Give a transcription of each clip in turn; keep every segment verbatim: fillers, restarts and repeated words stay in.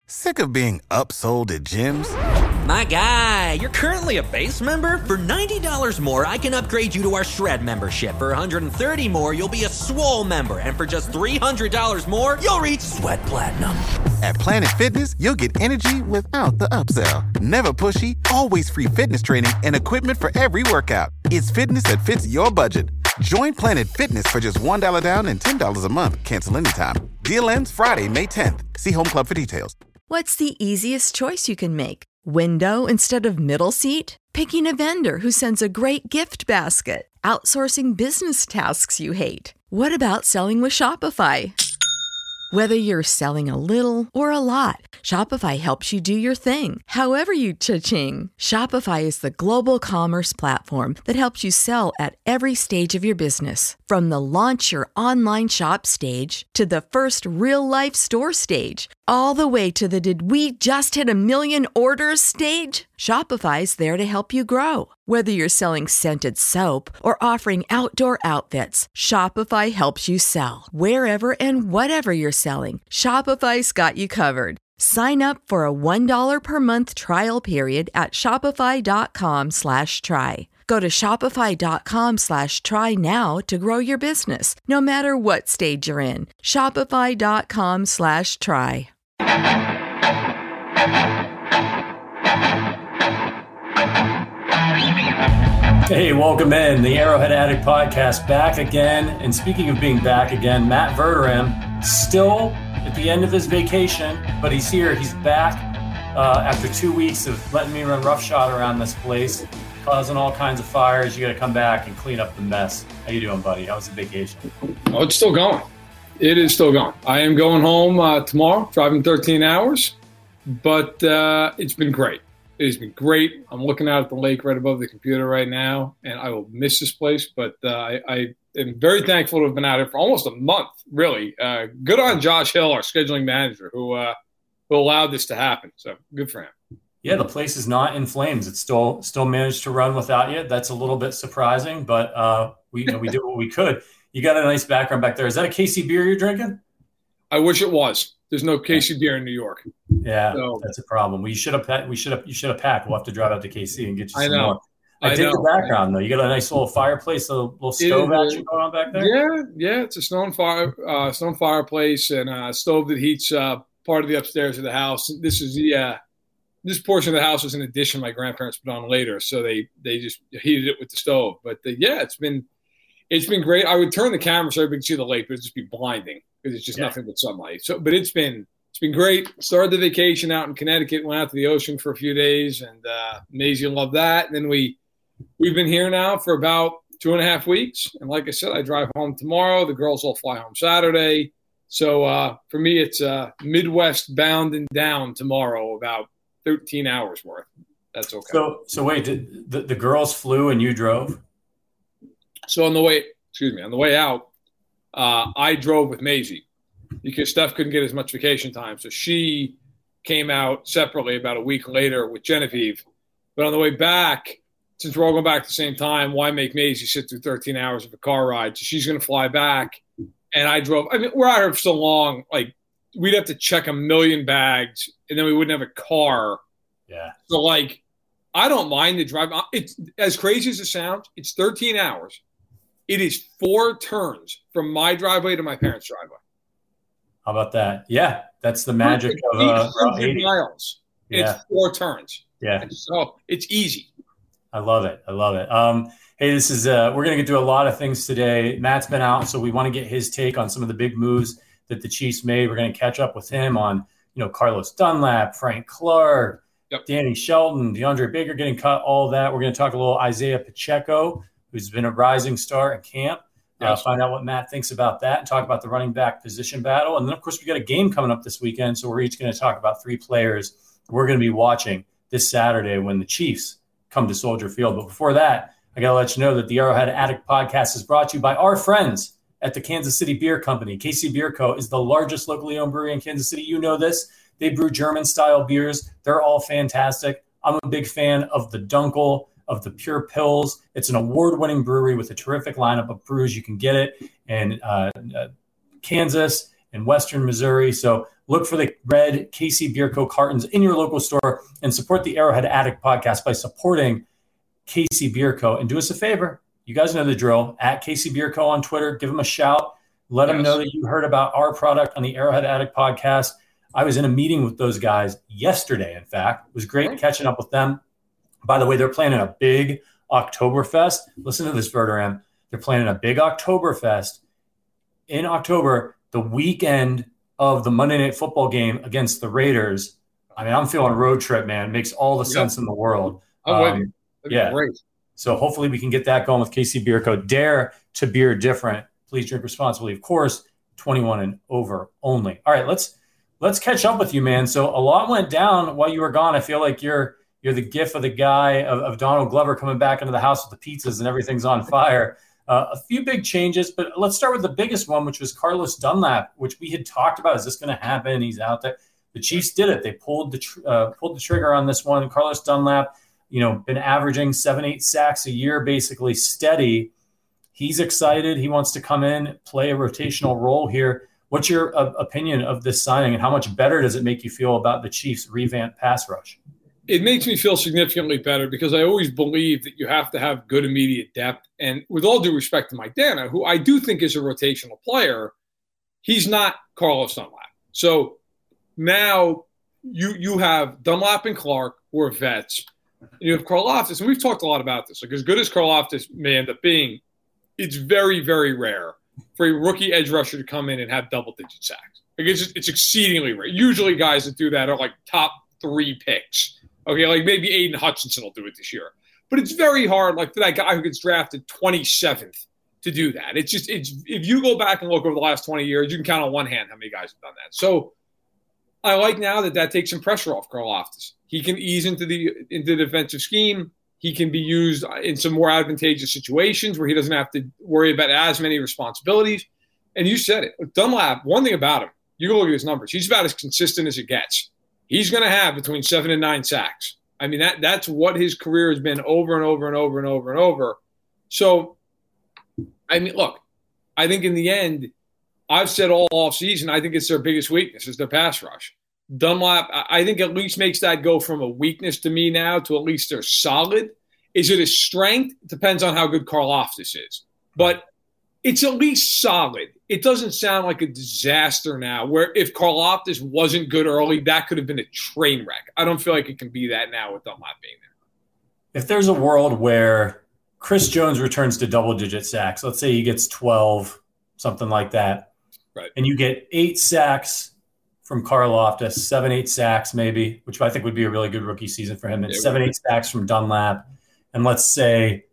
Sick of being upsold at gyms? My guy, you're currently a base member? For ninety dollars more, I can upgrade you to our Shred membership. For one hundred thirty dollars more, you'll be a Swole member. And for just three hundred dollars more, you'll reach Sweat Platinum. At Planet Fitness, you'll get energy without the upsell. Never pushy, always free fitness training and equipment for every workout. It's fitness that fits your budget. Join Planet Fitness for just one dollar down and ten dollars a month. Cancel anytime. Deal ends Friday, May tenth. See Home Club for details. What's the easiest choice you can make? Window instead of middle seat? Picking a vendor who sends a great gift basket? Outsourcing business tasks you hate? What about selling with Shopify? Whether you're selling a little or a lot, Shopify helps you do your thing, however you cha-ching. Shopify is the global commerce platform that helps you sell at every stage of your business. From the launch your online shop stage to the first real-life store stage, all the way to the did we just hit a million orders stage. Shopify's there to help you grow. Whether you're selling scented soap or offering outdoor outfits, Shopify helps you sell. Wherever and whatever you're selling, Shopify's got you covered. Sign up for a one dollar per month trial period at shopify.com slash try. Go to shopify.com slash try now to grow your business, no matter what stage you're in. Shopify.com slash try. Hey, welcome in. The Arrowhead Addict Podcast back again. And speaking of being back again, Matt Verderame still at the end of his vacation, but he's here. He's back uh, after two weeks of letting me run roughshod around this place, causing all kinds of fires. You got to come back and clean up the mess. How you doing, buddy? How was the vacation? Oh, it's still going. It is still going. I am going home uh, tomorrow, driving thirteen hours, but uh, it's been great. It has been great. I'm looking out at the lake right above the computer right now, and I will miss this place, but uh, I, I am very thankful to have been out here for almost a month, really. Uh, good on Josh Hill, our scheduling manager, who, uh, who allowed this to happen. So good for him. Yeah, the place is not in flames. It's still still managed to run without you. That's a little bit surprising, but uh, we you know, we did what we could. You got a nice background back there. Is that a K C beer you're drinking? I wish it was. There's no K C beer in New York. Yeah, so, that's a problem. We should have. We should have. You should have packed. We'll have to drive out to K C and get you some I know. more. I, I dig the background though. You got a nice little fireplace, a little stove action going on back there. Yeah, yeah. It's a stone fire, uh, stone fireplace, and a stove that heats uh, part of the upstairs of the house. This is the uh, this portion of the house was an addition my grandparents put on later, so they they just heated it with the stove. But the, yeah, it's been it's been great. I would turn the camera so everybody could see the lake, but it'd just be blinding because it's just yeah. nothing but sunlight. So, but it's been. It's been great. Started the vacation out in Connecticut, went out to the ocean for a few days, and uh, Maisie loved that. And then we, we've been here now for about two and a half weeks. And like I said, I drive home tomorrow. The girls all fly home Saturday. So uh, for me, it's uh, Midwest bound and down tomorrow, about thirteen hours worth. That's okay. So, so wait, did the, the girls flew and you drove? So on the way, excuse me, on the way out, uh, I drove with Maisie, because Steph couldn't get as much vacation time. So she came out separately about a week later with Genevieve. But on the way back, since we're all going back at the same time, why make Maisie sit through thirteen hours of a car ride? So she's going to fly back. And I drove – I mean, we're out here for so long. Like, we'd have to check a million bags, and then we wouldn't have a car. Yeah. So, like, I don't mind the drive. It's as crazy as it sounds, it's thirteen hours. It is four turns from my driveway to my parents' driveway. How about that? Yeah, that's the magic of uh, eighty miles. Yeah. It's four turns. Yeah, so it's easy. I love it. I love it. Um, hey, this is uh, we're going to get through a lot of things today. Matt's been out, so we want to get his take on some of the big moves that the Chiefs made. We're going to catch up with him on, you know, Carlos Dunlap, Frank Clark, yep. Danny Shelton, DeAndre Baker getting cut. All of that. We're going to talk a little Isaiah Pacheco, who's been a rising star at camp. Uh, yes. Find out what Matt thinks about that and talk about the running back position battle. And then, of course, we got a game coming up this weekend, so we're each going to talk about three players we're going to be watching this Saturday when the Chiefs come to Soldier Field. But before that, I got to let you know that the Arrowhead Addict Podcast is brought to you by our friends at the Kansas City Beer Company. K C Beer Co. is the largest locally owned brewery in Kansas City. You know this. They brew German-style beers. They're all fantastic. I'm a big fan of the Dunkel, of the Pure Pills. It's an award-winning brewery with a terrific lineup of brews. You can get it in uh, uh, Kansas in Western Missouri. So look for the red K C Beer Co. cartons in your local store and support the Arrowhead Addict podcast by supporting K C Beer Co. And do us a favor. You guys know the drill. At K C Beer Co. on Twitter. Give them a shout. Let yes. them know that you heard about our product on the Arrowhead Addict podcast. I was in a meeting with those guys yesterday, in fact. It was great right. catching up with them. By the way, they're planning a big Oktoberfest. Listen to this, Verderam. They're planning a big Oktoberfest in October, the weekend of the Monday Night Football game against the Raiders. I mean, I'm feeling road trip, man. It makes all the yep. sense in the world. I'm um, with you. Yeah. Great. So hopefully we can get that going with K C Beer Co. Dare to beer different. Please drink responsibly. Of course, twenty-one and over only. All right, let's let's catch up with you, man. So a lot went down while you were gone. I feel like you're you're the gif of the guy of, of Donald Glover coming back into the house with the pizzas and everything's on fire. Uh, a few big changes, but let's start with the biggest one, which was Carlos Dunlap, which we had talked about. Is this going to happen? He's out there. The Chiefs did it. They pulled the tr- uh, pulled the trigger on this one. Carlos Dunlap, you know, been averaging seven, eight sacks a year, basically steady. He's excited. He wants to come in, play a rotational role here. What's your uh, opinion of this signing, and how much better does it make you feel about the Chiefs' revamped pass rush? It makes me feel significantly better because I always believe that you have to have good immediate depth. And with all due respect to Mike Dana, who I do think is a rotational player, he's not Carlos Dunlap. So now you you have Dunlap and Clark, who are vets. You have Karlaftis, and we've talked a lot about this. Like, as good as Karlaftis may end up being, it's very, very rare for a rookie edge rusher to come in and have double-digit sacks. Like, it's just, it's exceedingly rare. Usually guys that do that are like top three picks. Okay, like maybe Aiden Hutchinson will do it this year. But it's very hard, like for that guy who gets drafted twenty-seventh to do that. It's just, it's if you go back and look over the last twenty years, you can count on one hand how many guys have done that. So I like now that that takes some pressure off Karlaftis. He can ease into the into the defensive scheme. He can be used in some more advantageous situations where he doesn't have to worry about as many responsibilities. And you said it. Dunlap, one thing about him, you can look at his numbers. He's about as consistent as it gets. He's going to have between seven and nine sacks. I mean, that that's what his career has been over and over and over and over and over. So, I mean, look, I think in the end, I've said all offseason, I think it's their biggest weakness is their pass rush. Dunlap, I think at least makes that go from a weakness to me now to at least they're solid. Is it a strength? It depends on how good Karlaftis is. But it's at least solid. It doesn't sound like a disaster now, where if Karlaftis wasn't good early, that could have been a train wreck. I don't feel like it can be that now with Dunlap being there. If there's a world where Chris Jones returns to double-digit sacks, let's say he gets twelve, something like that, right, and you get eight sacks from Karlaftis, seven, eight sacks maybe, which I think would be a really good rookie season for him, and yeah, seven, eight sacks from Dunlap, and let's say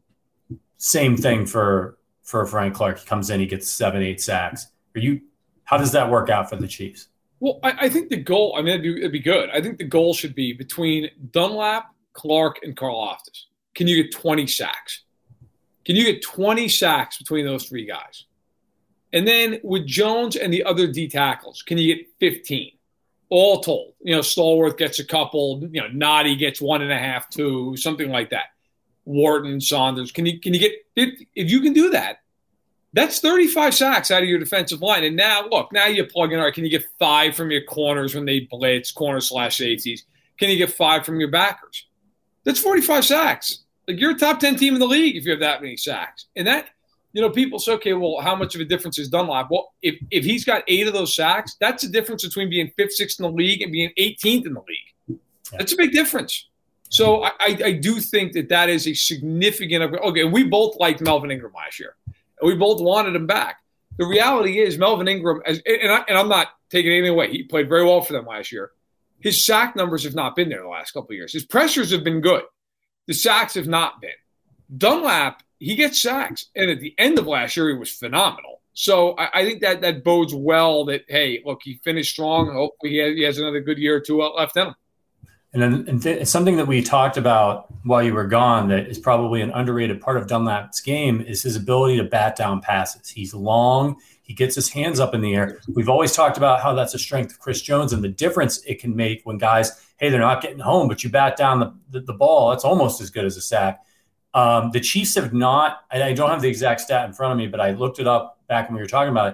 same thing for for Frank Clark. He comes in, he gets seven, eight sacks. Are you? How does that work out for the Chiefs? Well, I, I think the goal, I mean, it'd be, it'd be good. I think the goal should be between Dunlap, Clark, and Karlaftis. Can you get twenty sacks? Can you get twenty sacks between those three guys? And then with Jones and the other D tackles, can you get fifteen? All told. You know, Stallworth gets a couple, you know, Noddy gets one and a half, two, something like that. Wharton, Saunders. Can you can you get fifty? If you can do that, that's thirty-five sacks out of your defensive line. And now, look, now you plug in, all right, can you get five from your corners when they blitz, corner slash safeties? Can you get five from your backers? That's forty-five sacks. Like, you're a top ten team in the league if you have that many sacks. And that, you know, people say, okay, well, how much of a difference is Dunlap? Well, if, if he's got eight of those sacks, that's the difference between being fifth, sixth in the league and being eighteenth in the league. That's a big difference. So I, I, I do think that that is a significant – okay, we both liked Melvin Ingram last year. And we both wanted him back. The reality is Melvin Ingram – and, I, and I'm not taking anything away. He played very well for them last year. His sack numbers have not been there the last couple of years. His pressures have been good. The sacks have not been. Dunlap – he gets sacks. And at the end of last year, he was phenomenal. So I, I think that that bodes well that, hey, look, he finished strong. Hopefully he has, he has another good year or two left in him. And then and th- something that we talked about while you were gone that is probably an underrated part of Dunlap's game is his ability to bat down passes. He's long. He gets his hands up in the air. We've always talked about how that's a strength of Chris Jones and the difference it can make when guys, hey, they're not getting home, but you bat down the, the, the ball. That's almost as good as a sack. Um, the Chiefs have not, and I don't have the exact stat in front of me, but I looked it up back when we were talking about it.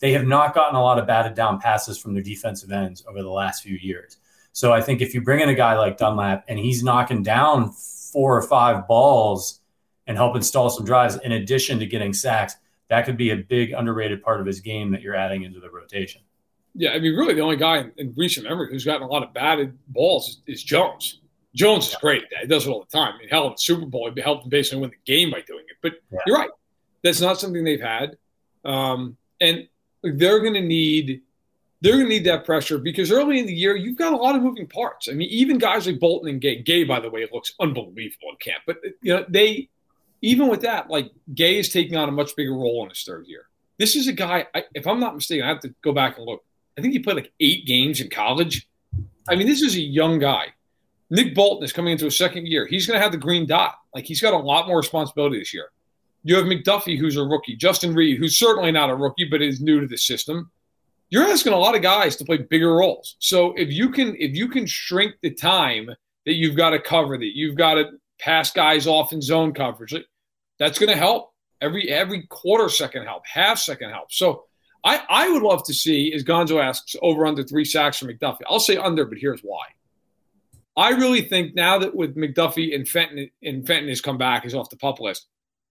they have not gotten a lot of batted down passes from their defensive ends over the last few years. So I think if you bring in a guy like Dunlap and he's knocking down four or five balls and help install some drives in addition to getting sacks, that could be a big underrated part of his game that you're adding into the rotation. Yeah, I mean, really the only guy in, in recent memory who's gotten a lot of batted balls is, is Jones. Jones is great at that. He does it all the time. I mean, hell, in the Super Bowl, he helped him basically win the game by doing it. But yeah. You're right. That's not something they've had. Um, and they're going to need they're going to need that pressure because early in the year, you've got a lot of moving parts. I mean, even guys like Bolton and Gay. Gay, by the way, looks unbelievable in camp. But, you know, they – even with that, like, Gay is taking on a much bigger role in his third year. This is a guy – if I'm not mistaken, I have to go back and look. I think he played like eight games in college. I mean, this is a young guy. Nick Bolton is coming into his second year. He's going to have the green dot. Like, he's got a lot more responsibility this year. You have McDuffie, who's a rookie. Justin Reed, who's certainly not a rookie, but is new to the system. You're asking a lot of guys to play bigger roles. So if you can if you can shrink the time that you've got to cover, that you've got to pass guys off in zone coverage, that's going to help. Every every quarter second help, half second help. So I, I would love to see, as Gonzo asks, over under three sacks for McDuffie. I'll say under, but here's why. I really think now that with McDuffie and Fenton and Fenton has come back, is off the PUP list,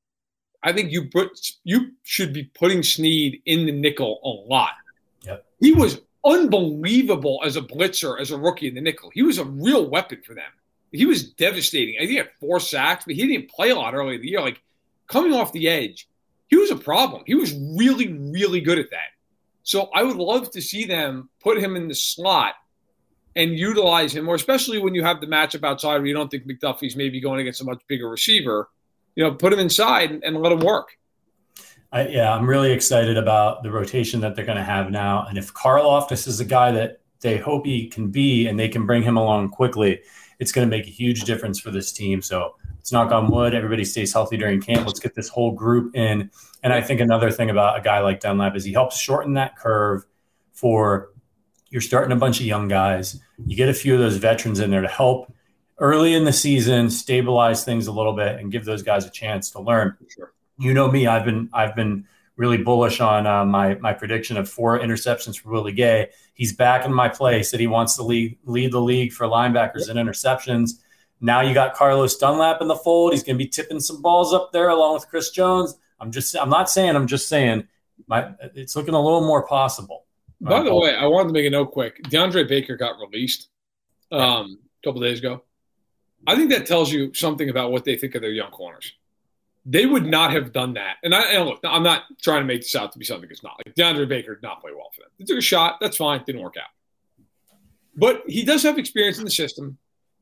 I think you put you should be putting Snead in the nickel a lot. Yep. He was unbelievable as a blitzer, as a rookie in the nickel. He was a real weapon for them. He was devastating. I think he had four sacks, but he didn't play a lot early in the year. Like, coming off the edge, he was a problem. He was really, really good at that. So I would love to see them put him in the slot and utilize him, or especially when you have the matchup outside where you don't think McDuffie's maybe going against a much bigger receiver, you know, put him inside and, and let him work. I, yeah, I'm really excited about the rotation that they're going to have now. And if Karlaftis is a guy that they hope he can be and they can bring him along quickly, it's going to make a huge difference for this team. So let's knock on wood. Everybody stays healthy during camp. Let's get this whole group in. And I think another thing about a guy like Dunlap is he helps shorten that curve for you're starting a bunch of young guys. You get a few of those veterans in there to help early in the season, stabilize things a little bit and give those guys a chance to learn. Sure. You know me, I've been I've been really bullish on uh, my my prediction of four interceptions for Willie Gay. He's back in my place that he wants to lead, lead the league for linebackers and interceptions. Now you got Carlos Dunlap in the fold. He's going to be tipping some balls up there along with Chris Jones. I'm just I'm not saying I'm just saying my it's looking a little more possible. By the way, I wanted to make a note quick. DeAndre Baker got released um, a couple days ago. I think that tells you something about what they think of their young corners. They would not have done that. And, I, and look, I'm not trying to make this out to be something it's not. Like, DeAndre Baker did not play well for them. They took a shot. That's fine. Didn't work out. But he does have experience in the system.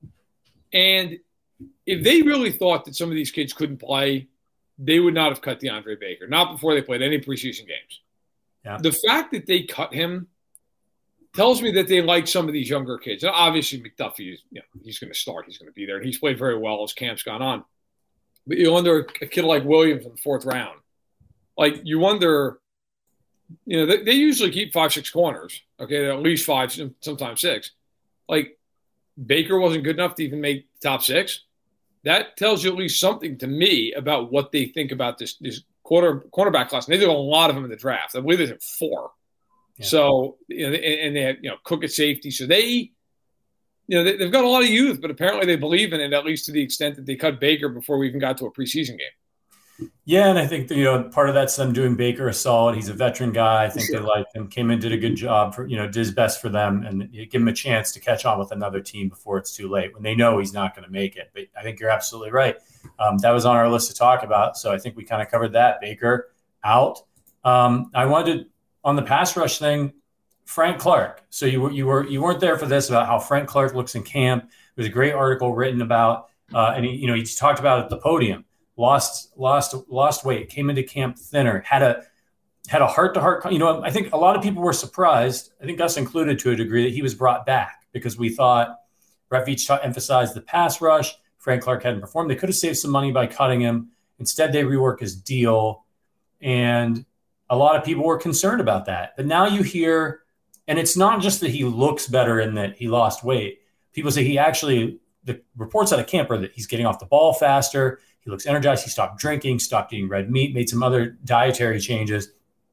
And if they really thought that some of these kids couldn't play, they would not have cut DeAndre Baker. Not before they played any preseason games. Yeah. The fact that they cut him tells me that they like some of these younger kids. Now, obviously, McDuffie, is, you know, he's going to start. He's going to be there. And he's played very well as camp's gone on. But you wonder a kid like Williams in the fourth round. Like, you wonder, you know, they, they usually keep five, six corners. Okay, at least five, sometimes six. Like, Baker wasn't good enough to even make the top six. That tells you at least something to me about what they think about this this quarter cornerback class. And they did a lot of them in the draft. I believe they did four. Yeah. So, you know, and, and they had, you know, Cook at safety. So they – you know, they've got a lot of youth, but apparently they believe in it, at least to the extent that they cut Baker before we even got to a preseason game. Yeah, and I think that, you know, part of that's them doing Baker a solid. He's a veteran guy. I think sure. They liked him, came in, did a good job, for, you know, did his best for them, and give him a chance to catch on with another team before it's too late when they know he's not going to make it. But I think you're absolutely right. Um, that was on our list to talk about, so I think we kind of covered that. Baker out. Um, I wanted to, on the pass rush thing, Frank Clark. So you were you were you weren't there for this about how Frank Clark looks in camp. There's a great article written about, uh, and he, you know, he talked about it at the podium. Lost lost lost weight, came into camp thinner, had a had a heart to heart. You know, I think a lot of people were surprised. I think us included to a degree that he was brought back because we thought Brett Veach emphasized the pass rush. Frank Clark hadn't performed. They could have saved some money by cutting him. Instead, they rework his deal, and a lot of people were concerned about that. But now you hear. And it's not just that he looks better and that he lost weight. People say he actually, the reports out of camp are that he's getting off the ball faster. He looks energized. He stopped drinking, stopped eating red meat, made some other dietary changes.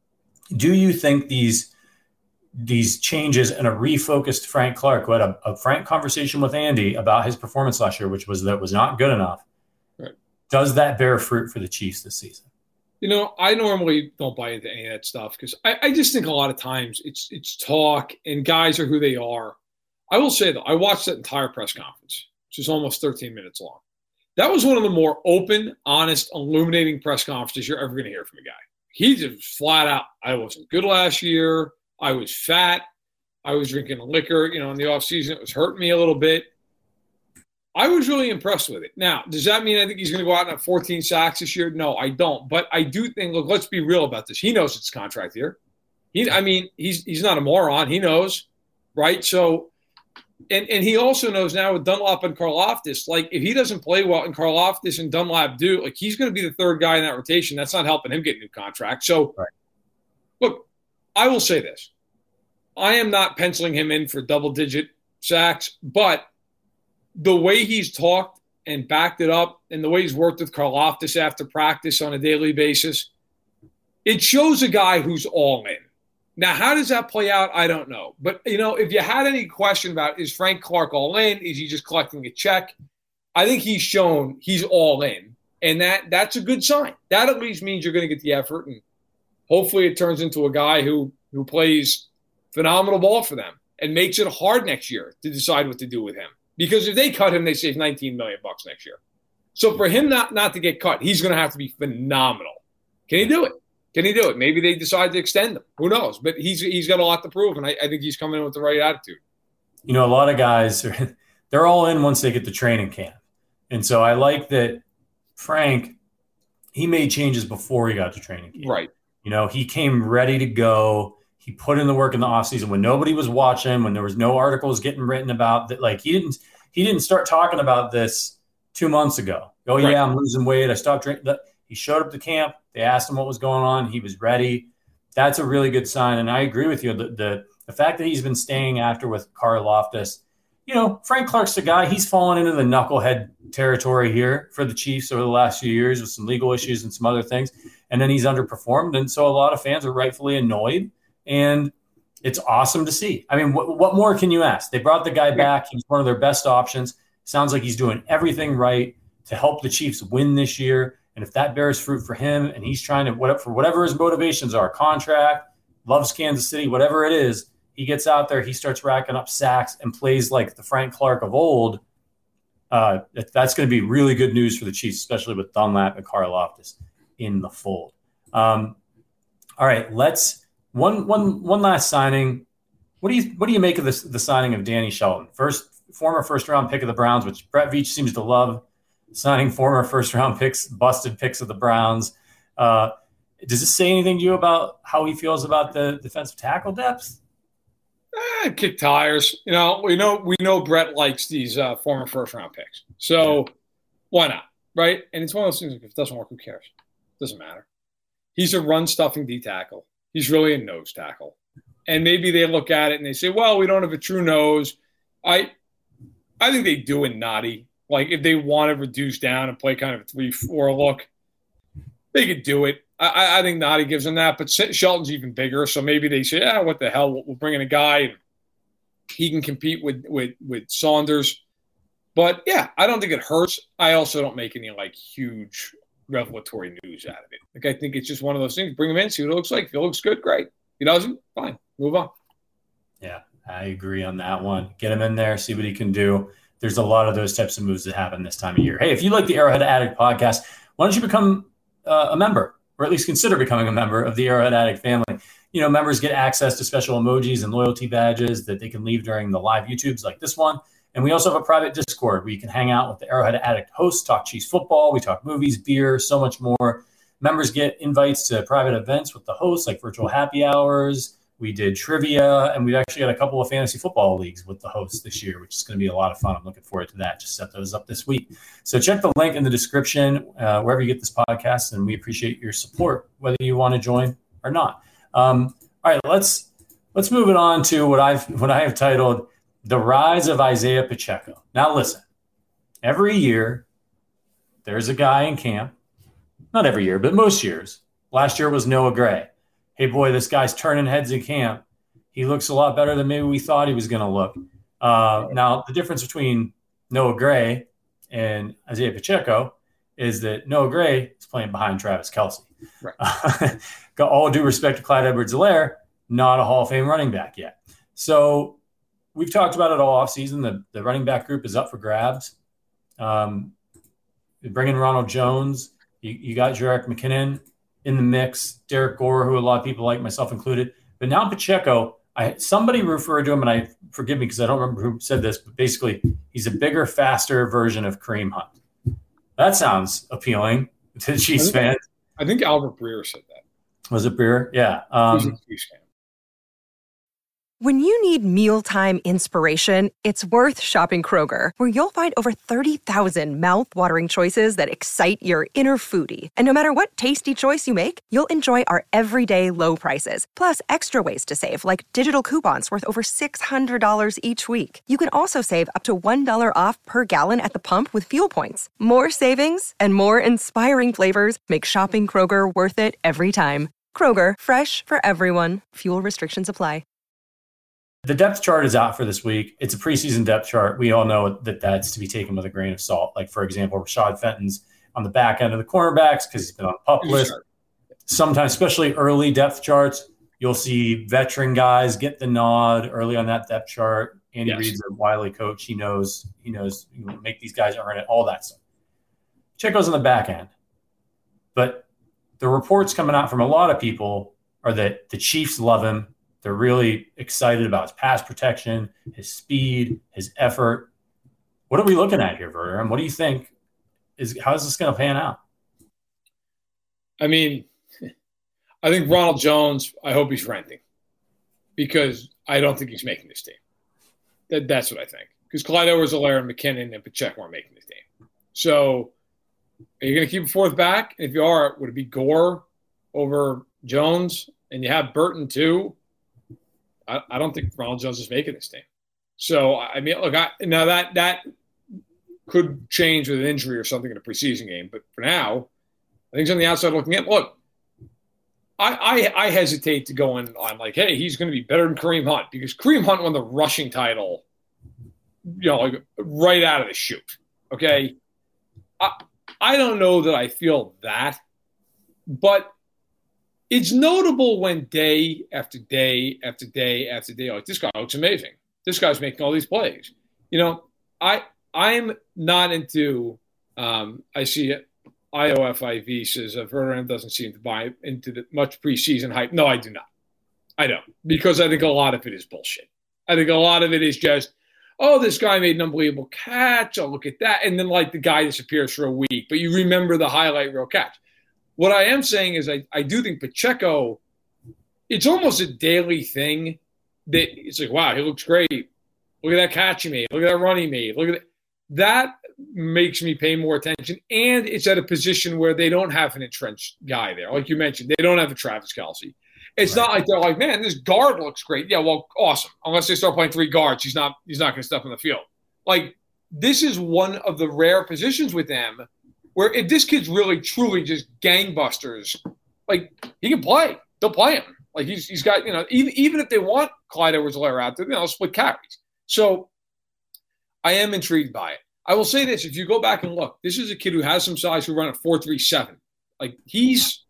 Do you think these these changes and a refocused Frank Clark, who had a, a frank conversation with Andy about his performance last year, which was that was not good enough, right. does that bear fruit for the Chiefs this season? You know, I normally don't buy into any of that stuff because I, I just think a lot of times it's it's talk and guys are who they are. I will say, though, I watched that entire press conference, which is almost thirteen minutes long. That was one of the more open, honest, illuminating press conferences you're ever going to hear from a guy. He just flat out, I wasn't good last year. I was fat. I was drinking liquor, you know, in the offseason. It was hurting me a little bit. I was really impressed with it. Now, does that mean I think he's going to go out and have fourteen sacks this year? No, I don't. But I do think, look, let's be real about this. He knows it's contract year. He, I mean, he's he's not a moron. He knows, right? So, and, and he also knows now with Dunlap and Karlaftis, like if he doesn't play well and Karlaftis and Dunlap do, like he's going to be the third guy in that rotation. That's not helping him get a new contract. So, right. Look, I will say this. I am not penciling him in for double-digit sacks, but the way he's talked and backed it up and the way he's worked with Karlaftis after practice on a daily basis, it shows a guy who's all in. Now, how does that play out? I don't know. But, you know, if you had any question about is Frank Clark all in, is he just collecting a check, I think he's shown he's all in. And that that's a good sign. That at least means you're going to get the effort. And hopefully it turns into a guy who who plays phenomenal ball for them and makes it hard next year to decide what to do with him. Because if they cut him, they save nineteen million bucks next year. So for him not, not to get cut, he's going to have to be phenomenal. Can he do it? Can he do it? Maybe they decide to extend him. Who knows? But he's he's got a lot to prove, and I, I think he's coming in with the right attitude. You know, a lot of guys, are, they're all in once they get to training camp. And so I like that Frank, he made changes before he got to training camp. Right. You know, he came ready to go. He put in the work in the offseason when nobody was watching, when there was no articles getting written about that. Like he didn't he didn't start talking about this two months ago. Oh, yeah, right. I'm losing weight. I stopped drinking. He showed up to camp. They asked him what was going on. He was ready. That's a really good sign. And I agree with you. The the, the fact that he's been staying after with Karlaftis, you know, Frank Clark's the guy. He's fallen into the knucklehead territory here for the Chiefs over the last few years with some legal issues and some other things. And then he's underperformed. And so a lot of fans are rightfully annoyed. And it's awesome to see. I mean, what, what more can you ask? They brought the guy back. He's one of their best options. Sounds like he's doing everything right to help the Chiefs win this year. And if that bears fruit for him and he's trying to, what, for whatever his motivations are, contract, loves Kansas City, whatever it is, he gets out there, he starts racking up sacks and plays like the Frank Clark of old. Uh, that's going to be really good news for the Chiefs, especially with Dunlap and Karlaftis in the fold. Um, all right, let's one one one last signing. What do you what do you make of this, the signing of Danny Shelton? First former first round pick of the Browns, which Brett Veach seems to love. Signing former first-round picks, busted picks of the Browns. Uh, does this say anything to you about how he feels about the defensive tackle depth? Eh, kick tires. You know, we know we know Brett likes these uh, former first-round picks. So yeah. Why not, right? And it's one of those things, like, if it doesn't work, who cares? It doesn't matter. He's a run-stuffing D-tackle. He's really a nose tackle. And maybe they look at it and they say, well, we don't have a true nose. I I think they do in Noddy. Like, if they want to reduce down and play kind of a three four look, they could do it. I, I think Noddy gives them that, but Shelton's even bigger, so maybe they say, yeah, what the hell, we'll bring in a guy, and he can compete with, with, with Saunders. But, yeah, I don't think it hurts. I also don't make any, like, huge revelatory news out of it. Like, I think it's just one of those things. Bring him in, see what it looks like. If it looks good, great. If he doesn't, fine. Move on. Yeah, I agree on that one. Get him in there, see what he can do. There's a lot of those types of moves that happen this time of year. Hey, if you like the Arrowhead Addict podcast, why don't you become uh, a member, or at least consider becoming a member of the Arrowhead Addict family? You know, members get access to special emojis and loyalty badges that they can leave during the live YouTubes like this one. And we also have a private Discord where you can hang out with the Arrowhead Addict hosts, talk Chiefs football, we talk movies, beer, so much more. Members get invites to private events with the hosts, like virtual happy hours. We did trivia, and we've actually got a couple of fantasy football leagues with the hosts this year, which is going to be a lot of fun. I'm looking forward to that. Just set those up this week. So check the link in the description, uh, wherever you get this podcast, and we appreciate your support, whether you want to join or not. Um, all right, let's let's move it on to what I've what I have titled The Rise of Isaiah Pacheco. Now listen, every year there's a guy in camp, not every year, but most years. Last year was Noah Gray. hey, boy, this guy's turning heads in camp. He looks a lot better than maybe we thought he was going to look. Uh, now, the difference between Noah Gray and Isaiah Pacheco is that Noah Gray is playing behind Travis Kelce. Right. Uh, got all due respect to Clyde Edwards-Helaire, not a Hall of Fame running back yet. So we've talked about it all offseason. The, the running back group is up for grabs. Um, bring in Ronald Jones. You, you got Jerick McKinnon in the mix. Derek Gore, who a lot of people like, myself included. But now Pacheco, I somebody referred to him, and I forgive me because I don't remember who said this, but basically he's a bigger, faster version of Kareem Hunt. That sounds appealing to Chiefs I think, fans. I think Albert Breer said that. Was it Breer? Yeah. Um, When you need mealtime inspiration, it's worth shopping Kroger, where you'll find over thirty thousand mouth-watering choices that excite your inner foodie. And no matter what tasty choice you make, you'll enjoy our everyday low prices, plus extra ways to save, like digital coupons worth over six hundred dollars each week. You can also save up to one dollar off per gallon at the pump with fuel points. More savings and more inspiring flavors make shopping Kroger worth it every time. Kroger, fresh for everyone. Fuel restrictions apply. The depth chart is out for this week. It's a preseason depth chart. We all know that that's to be taken with a grain of salt. Like, for example, Rashad Fenton's on the back end of the cornerbacks because he's been on the pup list. Sometimes, especially early depth charts, you'll see veteran guys get the nod early on that depth chart. Andy yes. Reid's a wily coach. He knows, he knows, you know, make these guys earn it, all that stuff. Checo's on the back end. But the reports coming out from a lot of people are that the Chiefs love him. They're really excited about his pass protection, his speed, his effort. What are we looking at here, Verder? And what do you think is how is this going to pan out? I mean, I think Ronald Jones, I hope he's renting because I don't think he's making this team. That, that's what I think. Because Clyde Edwards-Helaire and McKinnon and Pacheco aren't making this team. So are you going to keep a fourth back? If you are, would it be Gore over Jones? And you have Burton too? I, I don't think Ronald Jones is making this team. So, I mean, look, I, now that that could change with an injury or something in a preseason game. But for now, I think he's on the outside looking in. Look, I, I, I hesitate to go in on like, hey, he's going to be better than Kareem Hunt because Kareem Hunt won the rushing title, you know, like right out of the chute. Okay. I, I don't know that I feel that, but it's notable when day after day after day after day, like, this guy looks amazing. This guy's making all these plays. You know, I, I'm not into um, – I see I O F I V says uh, Verderame doesn't seem to buy into the much preseason hype. No, I do not. I don't because I think a lot of it is bullshit. I think a lot of it is just, oh, this guy made an unbelievable catch. Oh, look at that. And then, like, the guy disappears for a week. But you remember the highlight reel catch. What I am saying is I, I do think Pacheco, it's almost a daily thing that it's like, wow, he looks great. Look at that catch he made. Look at that run he made. Look at that. That makes me pay more attention. And it's at a position where they don't have an entrenched guy there. Like you mentioned, they don't have a Travis Kelce. It's right. Not like they're like, man, this guard looks great. Yeah, well, awesome. Unless they start playing three guards, he's not he's not going to step on the field. Like, this is one of the rare positions with them where if this kid's really, truly just gangbusters, like, he can play. They'll play him. Like, he's he's got, you know, even, even if they want Clyde Edwards-Helaire out there, you know, split carries. So I am intrigued by it. I will say this. If you go back and look, this is a kid who has some size who run a four three seven. Like, he's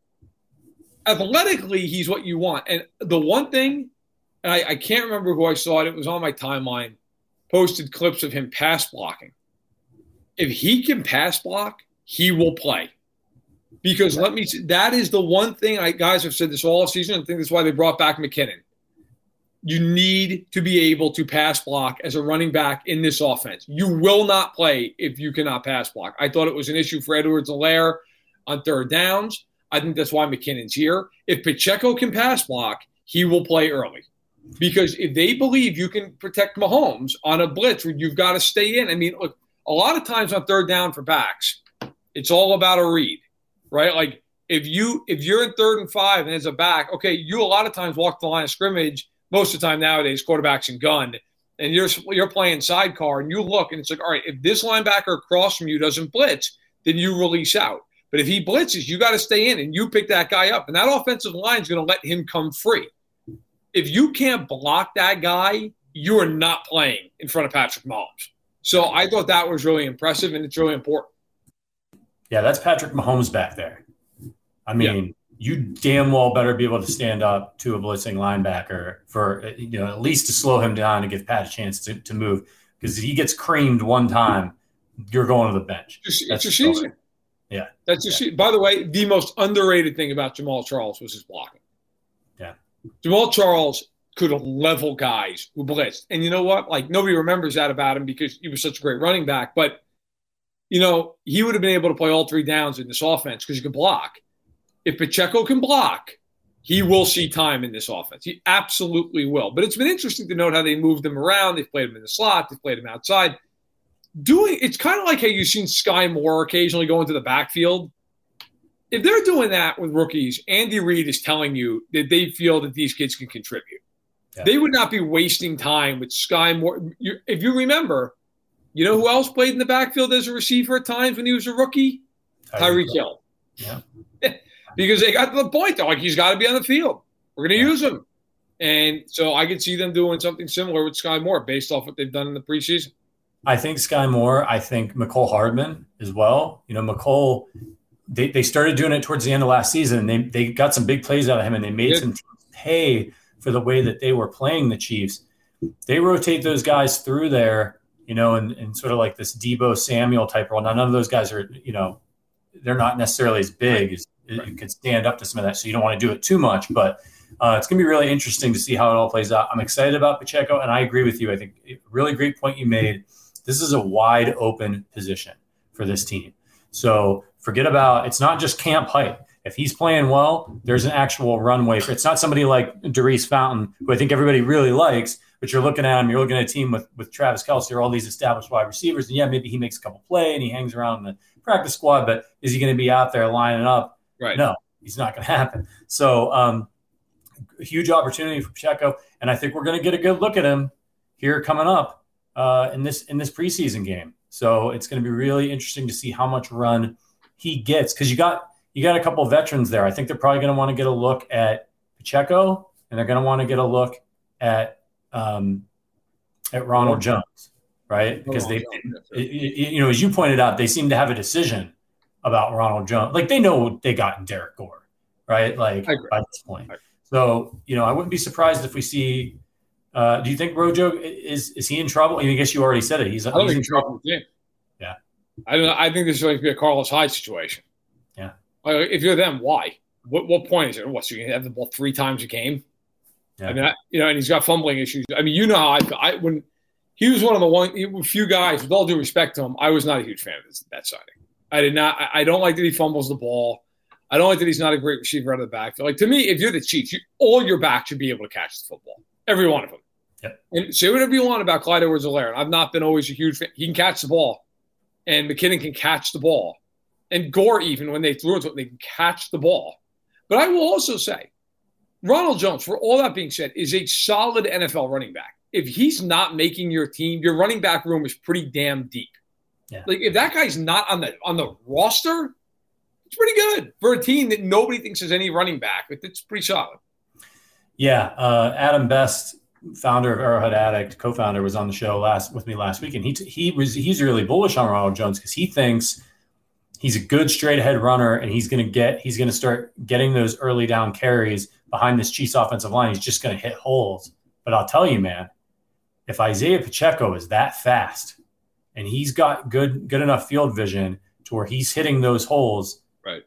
– athletically, he's what you want. And the one thing, and I, I can't remember who I saw it. It was on my timeline, posted clips of him pass blocking. If he can pass block, he will play. Because let me – that is the one thing – I guys have said this all season. I think that's why they brought back McKinnon. You need to be able to pass block as a running back in this offense. You will not play if you cannot pass block. I thought it was an issue for Edwards-Helaire on third downs. I think that's why McKinnon's here. If Pacheco can pass block, he will play early. Because if they believe you can protect Mahomes on a blitz where you've got to stay in. I mean, look, a lot of times on third down for backs, it's all about a read, right? Like, if, you, if you're in third and five and there's a back, okay, you a lot of times walk the line of scrimmage. Most of the time nowadays, quarterbacks and gun, and you're you're playing sidecar, and you look, and it's like, all right, if this linebacker across from you doesn't blitz, then you release out. But if he blitzes, you got to stay in and you pick that guy up. And that offensive line is going to let him come free. If you can't block that guy, you are not playing in front of Patrick Mahomes. So I thought that was really impressive, and it's really important. Yeah, that's Patrick Mahomes back there. I mean, yeah. You damn well better be able to stand up to a blitzing linebacker for, you know, at least to slow him down and give Pat a chance to, to move. Because if he gets creamed one time, you're going to the bench. It's, that's it's your season. Yeah. That's your yeah. season. By the way, the most underrated thing about Jamal Charles was his blocking. Yeah. Jamal Charles could have level guys who blitzed. And you know what? Like, nobody remembers that about him because he was such a great running back. But, you know, he would have been able to play all three downs in this offense because he could block. If Pacheco can block, he will see time in this offense. He absolutely will. But it's been interesting to note how they moved him around. They've played him in the slot. They've played him outside. Doing It's kind of like how you've seen Sky Moore occasionally go into the backfield. If they're doing that with rookies, Andy Reid is telling you that they feel that these kids can contribute. Yeah. They would not be wasting time with Sky Moore. You, if you remember, you know who else played in the backfield as a receiver at times when he was a rookie? Tyreek Hill. Yeah. Because they got to the point, they're like, he's got to be on the field. We're going to yeah. use him. And so I could see them doing something similar with Sky Moore based off what they've done in the preseason. I think Sky Moore, I think McCole Hardman as well. You know, McCole, they, they started doing it towards the end of last season. And they, they got some big plays out of him, and they made yeah. some teams pay for the way that they were playing the Chiefs. They rotate those guys through there, you know, and, and sort of like this Debo Samuel type role. Now, none of those guys are, you know, they're not necessarily as big as right. it could stand up to some of that. So you don't want to do it too much, but uh, it's going to be really interesting to see how it all plays out. I'm excited about Pacheco, and I agree with you. I think a really great point you made. This is a wide open position for this team. So forget about, it's not just camp hype. If he's playing well, there's an actual runway. For, it's not somebody like Darius Fountain, who I think everybody really likes, but you're looking at him, you're looking at a team with, with Travis Kelce or all these established wide receivers. And yeah, maybe he makes a couple plays and he hangs around in the practice squad, but is he going to be out there lining up? Right. No, he's not going to happen. So um, a huge opportunity for Pacheco. And I think we're going to get a good look at him here coming up uh, in this in this preseason game. So it's going to be really interesting to see how much run he gets, because you got you got a couple of veterans there. I think they're probably going to want to get a look at Pacheco, and they're going to want to get a look at um, at Ronald Jones, right? Because they, you know, as you pointed out, they seem to have a decision about Ronald Jones. Like, they know what they got in Derek Gore, right? Like, by this point. So, you know, I wouldn't be surprised if we see uh, – do you think Rojo, is is he in trouble? I guess you already said it. He's, I don't he's think in trouble. Yeah. Yeah. I don't know. I think this is going to be a Carlos Hyde situation. Yeah. Like, if you're them, why? What what point is it? What, so you have the ball three times a game? Yeah. I mean, I, you know, and he's got fumbling issues. I mean, you know how I, I when he was one of the one few guys, with all due respect to him, I was not a huge fan of this, that signing. I did not. I, I don't like that he fumbles the ball. I don't like that he's not a great receiver out of the backfield. Like, to me, if you're the Chiefs, you, all your backs should be able to catch the football, every one of them. Yep. And say whatever you want about Clyde Edwards-Helaire. I've not been always a huge fan. He can catch the ball, and McKinnon can catch the ball, and Gore, even when they threw it, they can catch the ball. But I will also say, Ronald Jones, for all that being said, is a solid N F L running back. If he's not making your team, your running back room is pretty damn deep. Yeah. Like, if that guy's not on the on the roster, it's pretty good for a team that nobody thinks has any running back. It's pretty solid. Yeah, uh, Adam Best, founder of Arrowhead Addict, co-founder, was on the show last with me last week, and he t- he was he's really bullish on Ronald Jones because he thinks he's a good straight ahead runner, and he's going to get he's going to start getting those early down carries behind this Chiefs offensive line. He's just going to hit holes. But I'll tell you, man, if Isaiah Pacheco is that fast and he's got good good enough field vision to where he's hitting those holes, right?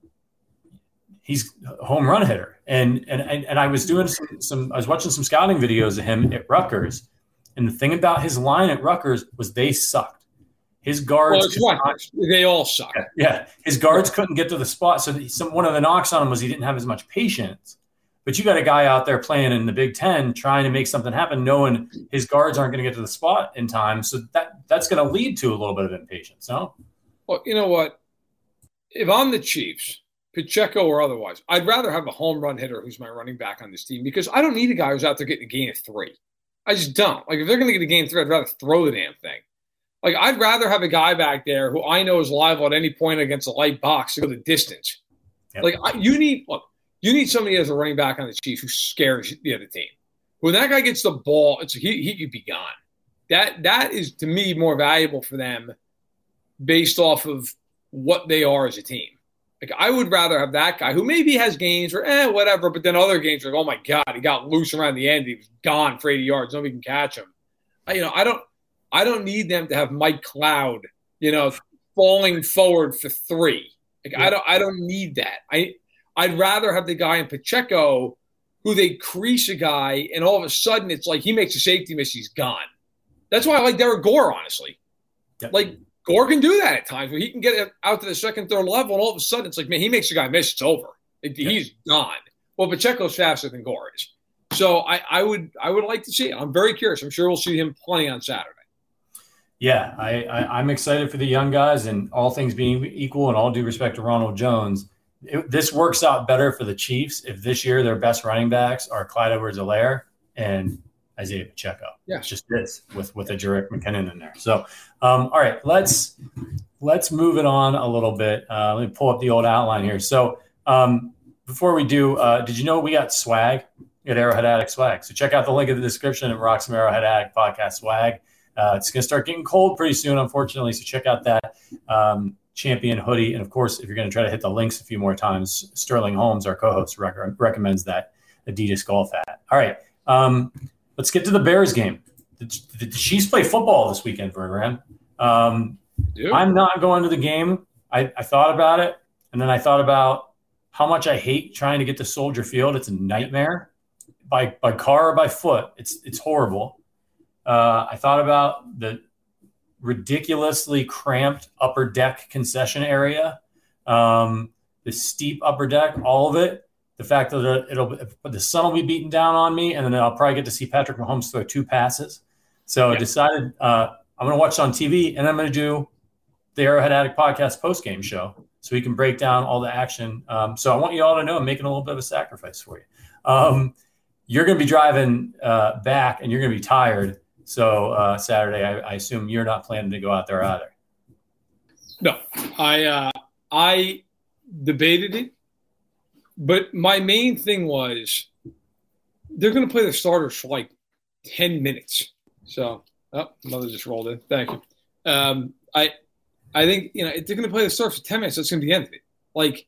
He's a home run hitter. And and and, and I was doing some, some I was watching some scouting videos of him at Rutgers, and the thing about his line at Rutgers was they sucked. His guards, well, not, they all suck. Yeah, yeah, his guards couldn't get to the spot. So some one of the knocks on him was he didn't have as much patience. But you got a guy out there playing in the Big Ten trying to make something happen, knowing his guards aren't going to get to the spot in time. So that that's going to lead to a little bit of impatience, no? Well, you know what? If I'm the Chiefs, Pacheco or otherwise, I'd rather have a home run hitter who's my running back on this team, because I don't need a guy who's out there getting a gain of three. I just don't. Like, if they're going to get a gain of three, I'd rather throw the damn thing. Like, I'd rather have a guy back there who I know is liable at any point against a light box to go the distance. Yep. Like, I, you need look, you need somebody as a running back on the Chiefs who scares the other team. When that guy gets the ball, it's he he could be gone. That that is, to me, more valuable for them based off of what they are as a team. Like, I would rather have that guy who maybe has games or eh, whatever, but then other games are like, oh my God, he got loose around the end, he was gone for eighty yards, nobody can catch him. I, you know, I don't I don't need them to have Mike Cloud, you know, falling forward for three. Like, yeah. I don't I don't need that. I I'd rather have the guy in Pacheco who they crease a guy, and all of a sudden it's like he makes a safety miss, he's gone. That's why I like Derek Gore, honestly. Yep. Like, Gore can do that at times where he can get it out to the second, third level, and all of a sudden it's like, man, he makes a guy miss, it's over. It, yep. He's gone. Well, Pacheco's faster than Gore is. So I, I would I would like to see it. I'm very curious. I'm sure we'll see him plenty on Saturday. Yeah, I, I, I'm excited for the young guys, and all things being equal and all due respect to Ronald Jones, it, this works out better for the Chiefs if this year their best running backs are Clyde Edwards-Helaire and Isaiah Pacheco. Yeah, it's just this with with a Jerick McKinnon in there. So, um, all right, let's let's move it on a little bit. Uh, let me pull up the old outline here. So, um, before we do, uh, did you know we got swag at Arrowhead Addict Swag? So check out the link in the description at Rock Some Arrowhead Addict Podcast Swag. Uh, it's going to start getting cold pretty soon, unfortunately. So check out that um, champion hoodie. And of course, if you're going to try to hit the links a few more times, Sterling Holmes, our co-host, rec- recommends that Adidas golf hat. All right. Um, Let's get to the Bears game. The, the Chiefs play football this weekend, Verderam. Um, I'm not going to the game. I, I thought about it, and then I thought about how much I hate trying to get to Soldier Field. It's a nightmare by by car or by foot. It's it's horrible. Uh, I thought about the ridiculously cramped upper deck concession area, um, the steep upper deck, all of it. The fact that it'll the sun will be beating down on me, and then I'll probably get to see Patrick Mahomes throw two passes. So yeah. I decided uh, I'm going to watch it on T V, and I'm going to do the Arrowhead Addict Podcast post-game show so we can break down all the action. Um, so I want you all to know I'm making a little bit of a sacrifice for you. Um, you're going to be driving uh, back, and you're going to be tired. So uh, Saturday, I, I assume you're not planning to go out there either. No, I uh, I debated it. But my main thing was they're going to play the starters for like ten minutes. So, oh, mother just rolled in. Thank you. Um, I I think, you know, if they're going to play the starters for ten minutes, that's going to be the end of it. Like,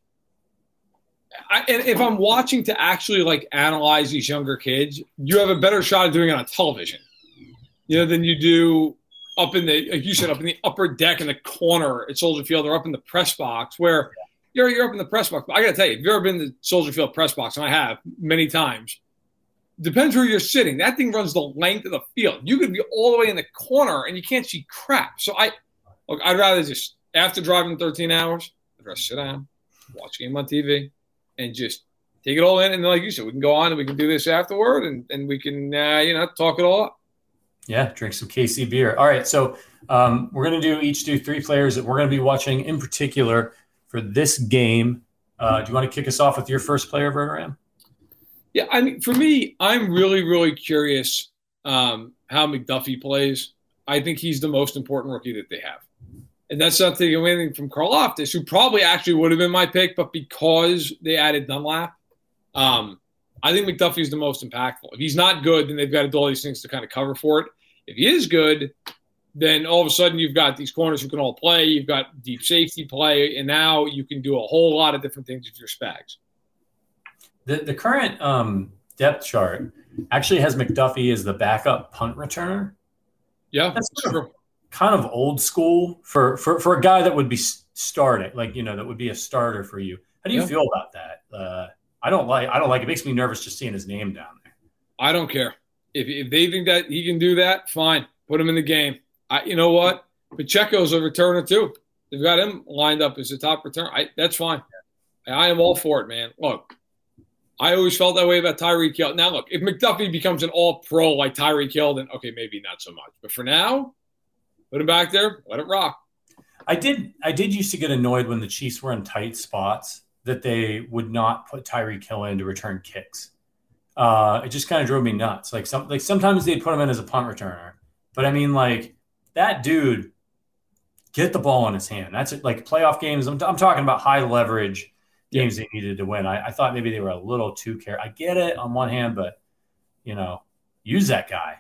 I, and if I'm watching to actually, like, analyze these younger kids, you have a better shot of doing it on television, you know, than you do up in the, like you said, up in the upper deck in the corner at Soldier Field or up in the press box where – You're, you're up in the press box. I got to tell you, if you've ever been to the Soldier Field press box, and I have many times, depends where you're sitting. That thing runs the length of the field. You could be all the way in the corner, and you can't see crap. So I, look, I'd rather just, after driving thirteen hours, I'd rather sit down, watch a game on T V, and just take it all in. And like you said, we can go on and we can do this afterward, and, and we can, uh, you know, talk it all up. Yeah, drink some K C beer. All right, so um, we're going to do each do three players that we're going to be watching in particular for this game. Uh, do you want to kick us off with your first player, Verderam? Yeah, I mean, for me, I'm really, really curious um, how McDuffie plays. I think he's the most important rookie that they have. And that's not taking away anything from Karlaftis, who probably actually would have been my pick, but because they added Dunlap, um, I think McDuffie is the most impactful. If he's not good, then they've got to do all these things to kind of cover for it. If he is good, then all of a sudden you've got these corners who can all play. You've got deep safety play, and now you can do a whole lot of different things with your Spags. The the current um, depth chart actually has McDuffie as the backup punt returner. Yeah, that's kind of, kind of old school for, for, for a guy that would be starting, like, you know, that would be a starter for you. How do you yeah. feel about that? Uh, I don't like. I don't like. It makes me nervous just seeing his name down there. I don't care if if they think that he can do that. Fine, put him in the game. I, you know what? Pacheco's a returner too. They've got him lined up as a top returner. I, that's fine. I am all for it, man. Look, I always felt that way about Tyreek Hill. Now, look, if McDuffie becomes an all-pro like Tyreek Hill, then okay, maybe not so much. But for now, put him back there. Let it rock. I did. I did used to get annoyed when the Chiefs were in tight spots that they would not put Tyreek Hill in to return kicks. Uh, it just kind of drove me nuts. Like some, like sometimes they'd put him in as a punt returner, but I mean, like. That dude get the ball in his hand. That's it. Like playoff games. I'm, I'm talking about high leverage games yeah. they needed to win. I, I thought maybe they were a little too careful. I get it on one hand, but you know, use that guy.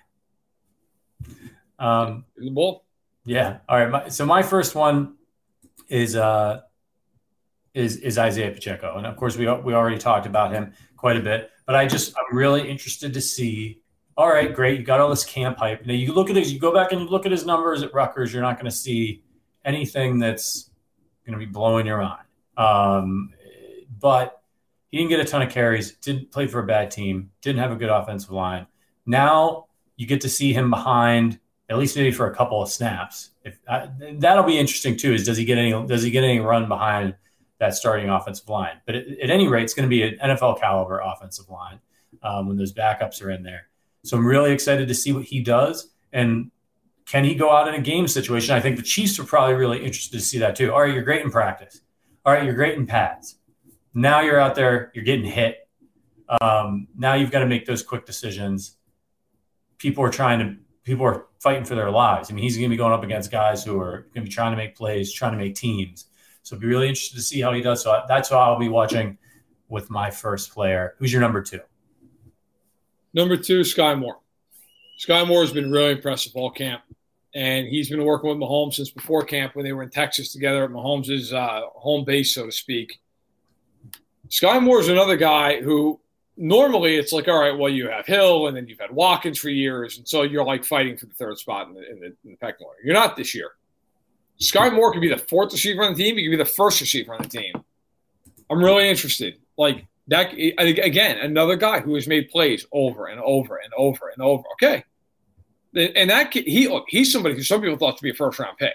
Um, the ball. Yeah. All right. My, so my first one is uh is is Isaiah Pacheco, and of course we we already talked about him quite a bit. But I just I'm really interested to see. All right, great. You got all this camp hype. Now you look at his, you go back and you look at his numbers at Rutgers. You're not going to see anything that's going to be blowing your mind. Um, but he didn't get a ton of carries. Didn't play for a bad team. Didn't have a good offensive line. Now you get to see him behind at least maybe for a couple of snaps. If uh, that'll be interesting too. Is does he get any? Does he get any run behind that starting offensive line? But at, at any rate, it's going to be an N F L caliber offensive line um, when those backups are in there. So I'm really excited to see what he does. And can he go out in a game situation? I think the Chiefs are probably really interested to see that too. All right, you're great in practice. All right, you're great in pads. Now you're out there, you're getting hit. Um, now you've got to make those quick decisions. People are trying to, people are fighting for their lives. I mean, he's going to be going up against guys who are going to be trying to make plays, trying to make teams. So I'd be really interested to see how he does. So that's what I'll be watching with my first player. Who's your number two? Number two, Sky Moore. Sky Moore has been really impressive all camp, and he's been working with Mahomes since before camp when they were in Texas together at Mahomes' uh, home base, so to speak. Sky Moore is another guy who normally it's like, all right, well, you have Hill, and then you've had Watkins for years, and so you're like fighting for the third spot in the, in the, in the pecking order. You're not this year. Sky Moore could be the fourth receiver on the team. He could be the first receiver on the team. I'm really interested. Like, That again, another guy who has made plays over and over and over and over. Okay, and that he look, he's somebody who some people thought to be a first round pick.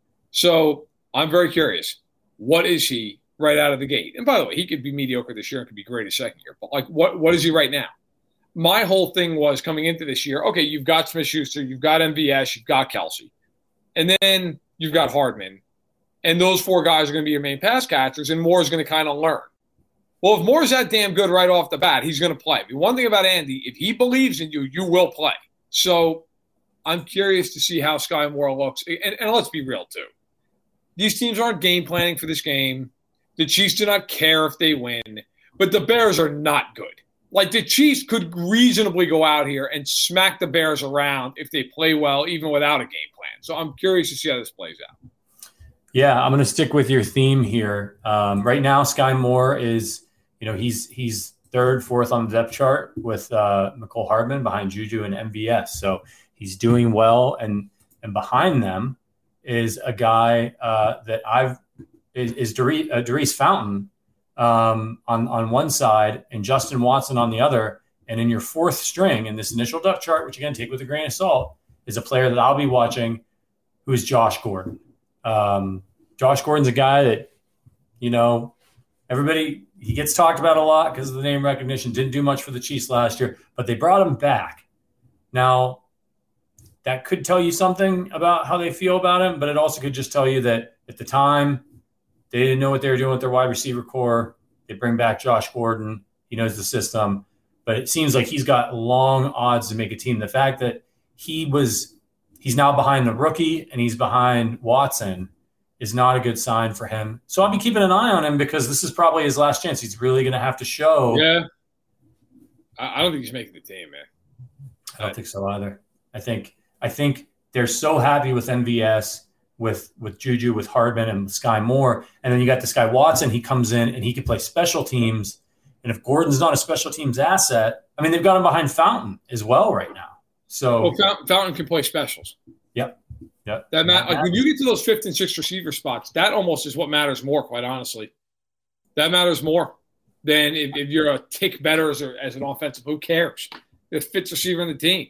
So I'm very curious. What is he right out of the gate? And by the way, he could be mediocre this year and could be great his second year. But like, what what is he right now? My whole thing was coming into this year. Okay, you've got Smith-Schuster, you've got M V S, you've got Kelsey, and then you've got Hardman, and those four guys are going to be your main pass catchers, and Moore is going to kind of learn. Well, if Moore's that damn good right off the bat, he's going to play. But one thing about Andy, if he believes in you, you will play. So I'm curious to see how Sky Moore looks. And, and let's be real, too. These teams aren't game planning for this game. The Chiefs do not care if they win. But the Bears are not good. Like, the Chiefs could reasonably go out here and smack the Bears around if they play well, even without a game plan. So I'm curious to see how this plays out. Yeah, I'm going to stick with your theme here. Um, right now, Sky Moore is – You know, he's he's third, fourth on the depth chart with uh, Mecole Hardman behind Juju and M V S. So he's doing well. And and behind them is a guy uh, that I've is, is Darius, uh, Darius Fountain um, on, on one side and Justin Watson on the other. And in your fourth string in this initial depth chart, which again, take with a grain of salt, is a player that I'll be watching who is Josh Gordon. Um, Josh Gordon's a guy that, you know, everybody – he gets talked about a lot because of the name recognition. Didn't do much for the Chiefs last year, but they brought him back. Now, that could tell you something about how they feel about him, but it also could just tell you that at the time, they didn't know what they were doing with their wide receiver core. They bring back Josh Gordon. He knows the system, but it seems like he's got long odds to make a team. The fact that he was – he's now behind the rookie and he's behind Watson – is not a good sign for him. So I'll be keeping an eye on him because this is probably his last chance. He's really going to have to show. Yeah. I don't think he's making the team, man. I don't think so either. I think I think they're so happy with M V S, with with Juju, with Hardman, and Sky Moore. And then you got this guy Watson. He comes in and he can play special teams. And if Gordon's not a special teams asset, I mean, they've got him behind Fountain as well right now. So well, Fountain, Fountain can play specials. Yep. Yep. That matter, like when you get to those fifth and sixth receiver spots, that almost is what matters more, quite honestly. That matters more than if, if you're a tick better as, a, as an offensive. Who cares? The fifth receiver on the team.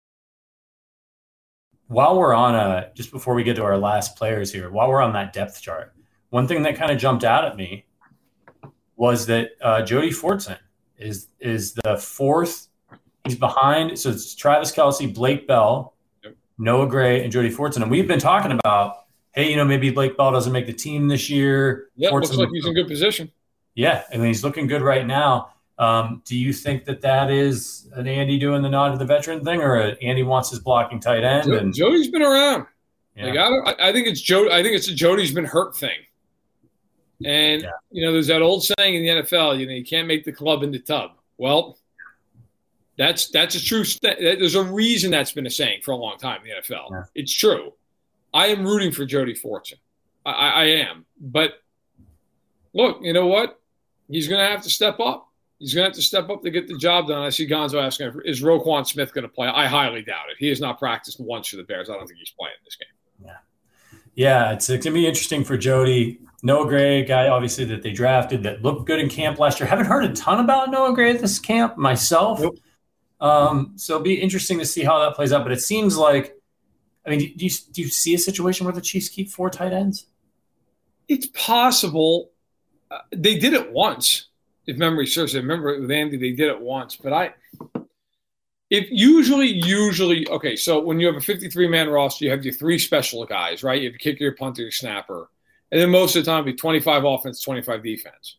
While we're on a, just before we get to our last players here, while we're on that depth chart, one thing that kind of jumped out at me was that uh, Jody Fortson is is the fourth. He's behind. So it's Travis Kelce, Blake Bell, Noah Gray, and Jody Fortson. And we've been talking about, hey, you know, maybe Blake Bell doesn't make the team this year. Yeah, looks like he's in good position. Yeah, I mean, he's looking good right now. Um, do you think that that is an Andy doing the nod to the veteran thing, or a Andy wants his blocking tight end? Jody, And Jody's been around. Yeah. Like I, don't, I think it's Joe. I think it's a Jody's been hurt thing. And yeah. you know, there's that old saying in the N F L. You know, you can't make the club in the tub. Well, that's that's a true. St- there's a reason that's been a saying for a long time in the N F L. Yeah. It's true. I am rooting for Jody Fortson. I, I am. But look, you know what? He's going to have to step up. He's going to have to step up to get the job done. I see Gonzo asking, is Roquan Smith going to play? I highly doubt it. He has not practiced once for the Bears. I don't think he's playing this game. Yeah, yeah, it's, it's going to be interesting for Jody. Noah Gray, guy obviously that they drafted that looked good in camp last year. Haven't heard a ton about Noah Gray at this camp myself. Nope. Um, so it'll be interesting to see how that plays out. But it seems like, I mean, do you, do you see a situation where the Chiefs keep four tight ends? It's possible. Uh, they did it once, if memory serves. I remember with Andy, they did it once. But I – if usually, usually – okay, so when you have a fifty-three man roster, you have your three special guys, right? You have your kicker, your punter, your snapper. And then most of the time, it'd be twenty-five offense, twenty-five defense.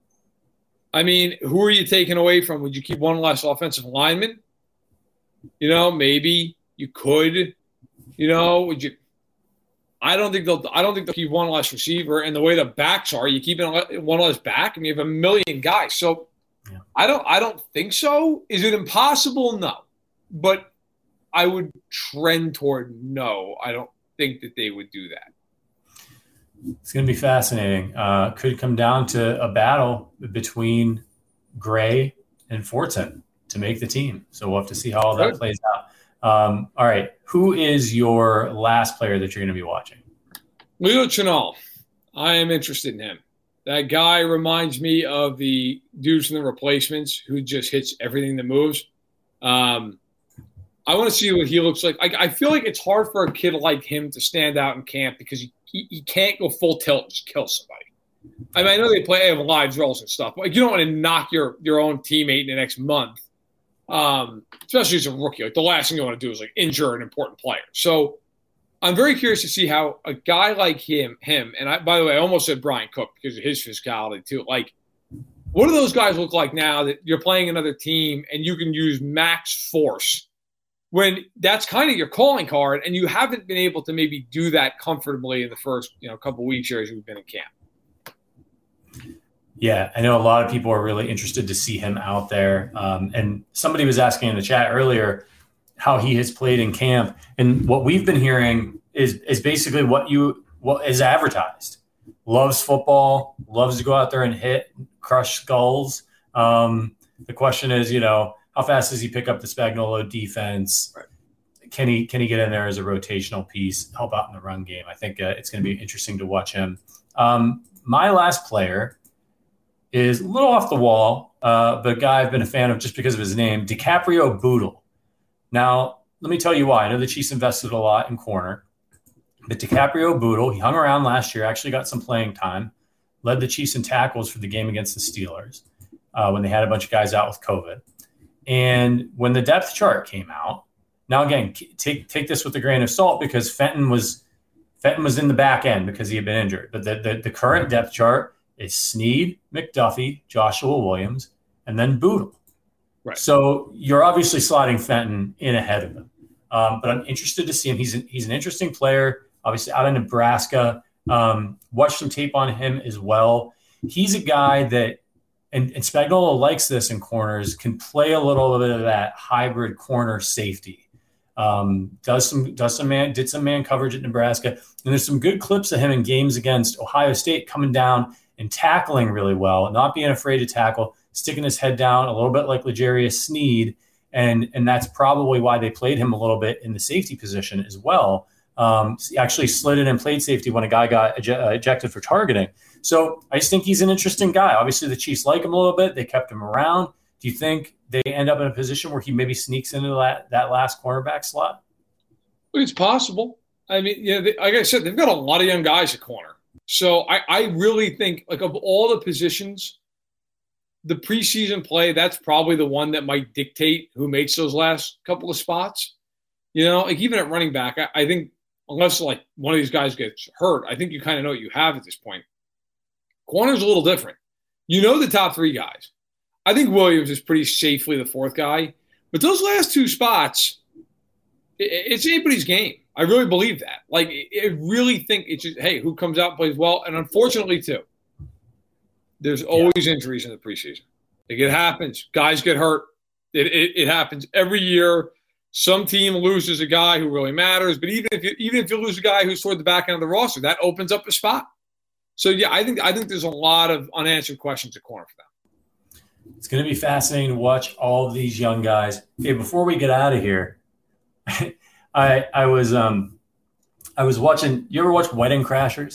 I mean, who are you taking away from? Would you keep one less offensive lineman? You know, maybe you could. You know, would you? I don't think they'll. I don't think they'll keep one less receiver. And the way the backs are, you keep one less back, and you have a million guys. So, yeah. I don't. I don't think so. Is it impossible? No, but I would trend toward no. I don't think that they would do that. It's going to be fascinating. Uh, could come down to a battle between Gray and Fortson to make the team. So we'll have to see how all that plays out. Um, all right. Who is your last player that you're going to be watching? Leo Chenal. I am interested in him. That guy reminds me of the dudes from the Replacements who just hits everything that moves. Um, I want to see what he looks like. I, I feel like it's hard for a kid like him to stand out in camp because he, he, he can't go full tilt and just kill somebody. I mean, I know they play have live drills and stuff, but you don't want to knock your, your own teammate in the next month, um, especially as a rookie. Like the last thing you want to do is like injure an important player. So I'm very curious to see how a guy like him, him, and I, by the way, I almost said Brian Cook because of his physicality too. Like, what do those guys look like now that you're playing another team and you can use max force when that's kind of your calling card and you haven't been able to maybe do that comfortably in the first, you know, couple of weeks here as we've been in camp? Yeah, I know a lot of people are really interested to see him out there. Um, and somebody was asking in the chat earlier how he has played in camp. And what we've been hearing is is basically what you what is advertised. Loves football, loves to go out there and hit, crush skulls. Um, the question is, you know, how fast does he pick up the Spagnuolo defense? Right. Can he can he get in there as a rotational piece, help out in the run game? I think uh, it's going to be interesting to watch him. Um, my last player is a little off the wall, uh, but a guy I've been a fan of just because of his name, DiCaprio Bootle. Now, let me tell you why. I know the Chiefs invested a lot in corner, but DiCaprio Bootle, he hung around last year, actually got some playing time, led the Chiefs in tackles for the game against the Steelers uh, when they had a bunch of guys out with COVID. And when the depth chart came out, now again, take take this with a grain of salt because Fenton was Fenton was in the back end because he had been injured. But the, the, the current depth chart is Snead, McDuffie, Joshua Williams, and then Bootle. Right. So you're obviously slotting Fenton in ahead of him. Um, but I'm interested to see him. He's an, he's an interesting player, obviously out of Nebraska. Um, watched some tape on him as well. He's a guy that, and, and Spagnuolo likes this in corners, can play a little bit of that hybrid corner safety. Um, does some does some man did some man coverage at Nebraska, and there's some good clips of him in games against Ohio State coming down and tackling really well, not being afraid to tackle, sticking his head down a little bit like L'Jarius Sneed, and and that's probably why they played him a little bit in the safety position as well. Um, he actually slid in and played safety when a guy got ej- uh, ejected for targeting. So I just think he's an interesting guy. Obviously, the Chiefs like him a little bit. They kept him around. Do you think they end up in a position where he maybe sneaks into that, that last cornerback slot? It's possible. I mean, yeah, they, like I said, they've got a lot of young guys at corner. So I, I really think, like, of all the positions, the preseason play, that's probably the one that might dictate who makes those last couple of spots. You know, like even at running back, I, I think unless like one of these guys gets hurt, I think you kind of know what you have at this point. Corner's a little different. You know the top three guys. I think Williams is pretty safely the fourth guy. But those last two spots, it, it's anybody's game. I really believe that. Like, I really think it's just, hey, who comes out and plays well? And unfortunately, too, there's always yeah. injuries in the preseason. Like, it happens. Guys get hurt. It, it it happens every year. Some team loses a guy who really matters, but even if you, even if you lose a guy who's toward the back end of the roster, that opens up a spot. So yeah, I think I think there's a lot of unanswered questions at corner for them. It's going to be fascinating to watch all of these young guys. Hey, before we get out of here, I I was um I was watching. You ever watch Wedding Crashers?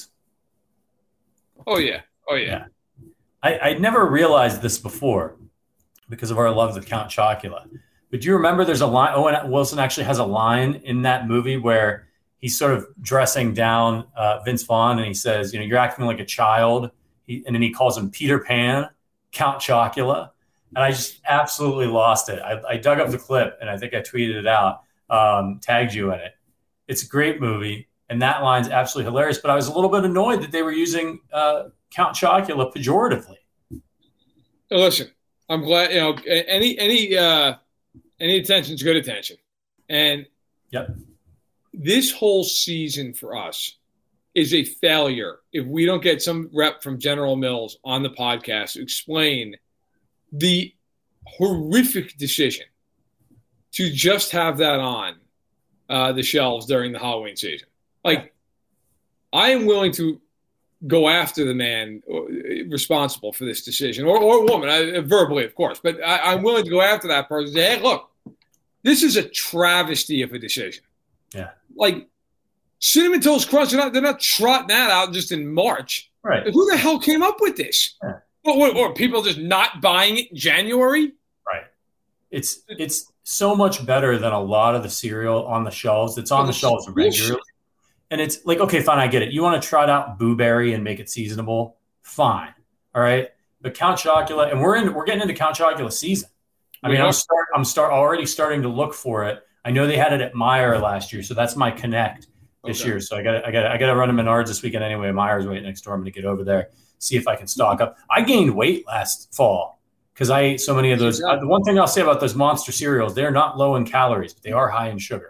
Oh yeah, oh yeah. yeah. I I never realized this before because of our love of Count Chocula. But do you remember there's a line, Owen Wilson actually has a line in that movie where he's sort of dressing down uh, Vince Vaughn and he says, you know, you're acting like a child. He, and then he calls him Peter Pan, Count Chocula. And I just absolutely lost it. I, I dug up the clip and I think I tweeted it out, um, tagged you in it. It's a great movie. And that line's absolutely hilarious. But I was a little bit annoyed that they were using uh, Count Chocula pejoratively. Listen, I'm glad, you know, any, any, uh, Any attention is good attention. And yep. this whole season for us is a failure if we don't get some rep from General Mills on the podcast to explain the horrific decision to just have that on uh, the shelves during the Halloween season. Like, I am willing to go after the man responsible for this decision, or, or woman, I, verbally, of course. But I, I'm willing to go after that person and say, hey, look, this is a travesty of a decision. Yeah. Like, Cinnamon Toast Crunch, they're not, they're not trotting that out just in March. Right. Like, who the hell came up with this? Yeah. Or, or people just not buying it in January? Right. It's it's so much better than a lot of the cereal on the shelves that's on the shelves regularly. And it's like, okay, fine, I get it. You want to trot out Boo Berry and make it seasonable? Fine. All right. But Count Chocula, and we're in we're getting into Count Chocula season. I mean, I'm start I'm start already starting to look for it. I know they had it at Meijer last year, so that's my connect this okay. year. So I got I got I got to run to Menards this weekend anyway. Meijer's right next door. I'm going to get over there, see if I can stock up. I gained weight last fall because I ate so many of those. Uh, the one thing I'll say about those monster cereals, they're not low in calories, but they are high in sugar.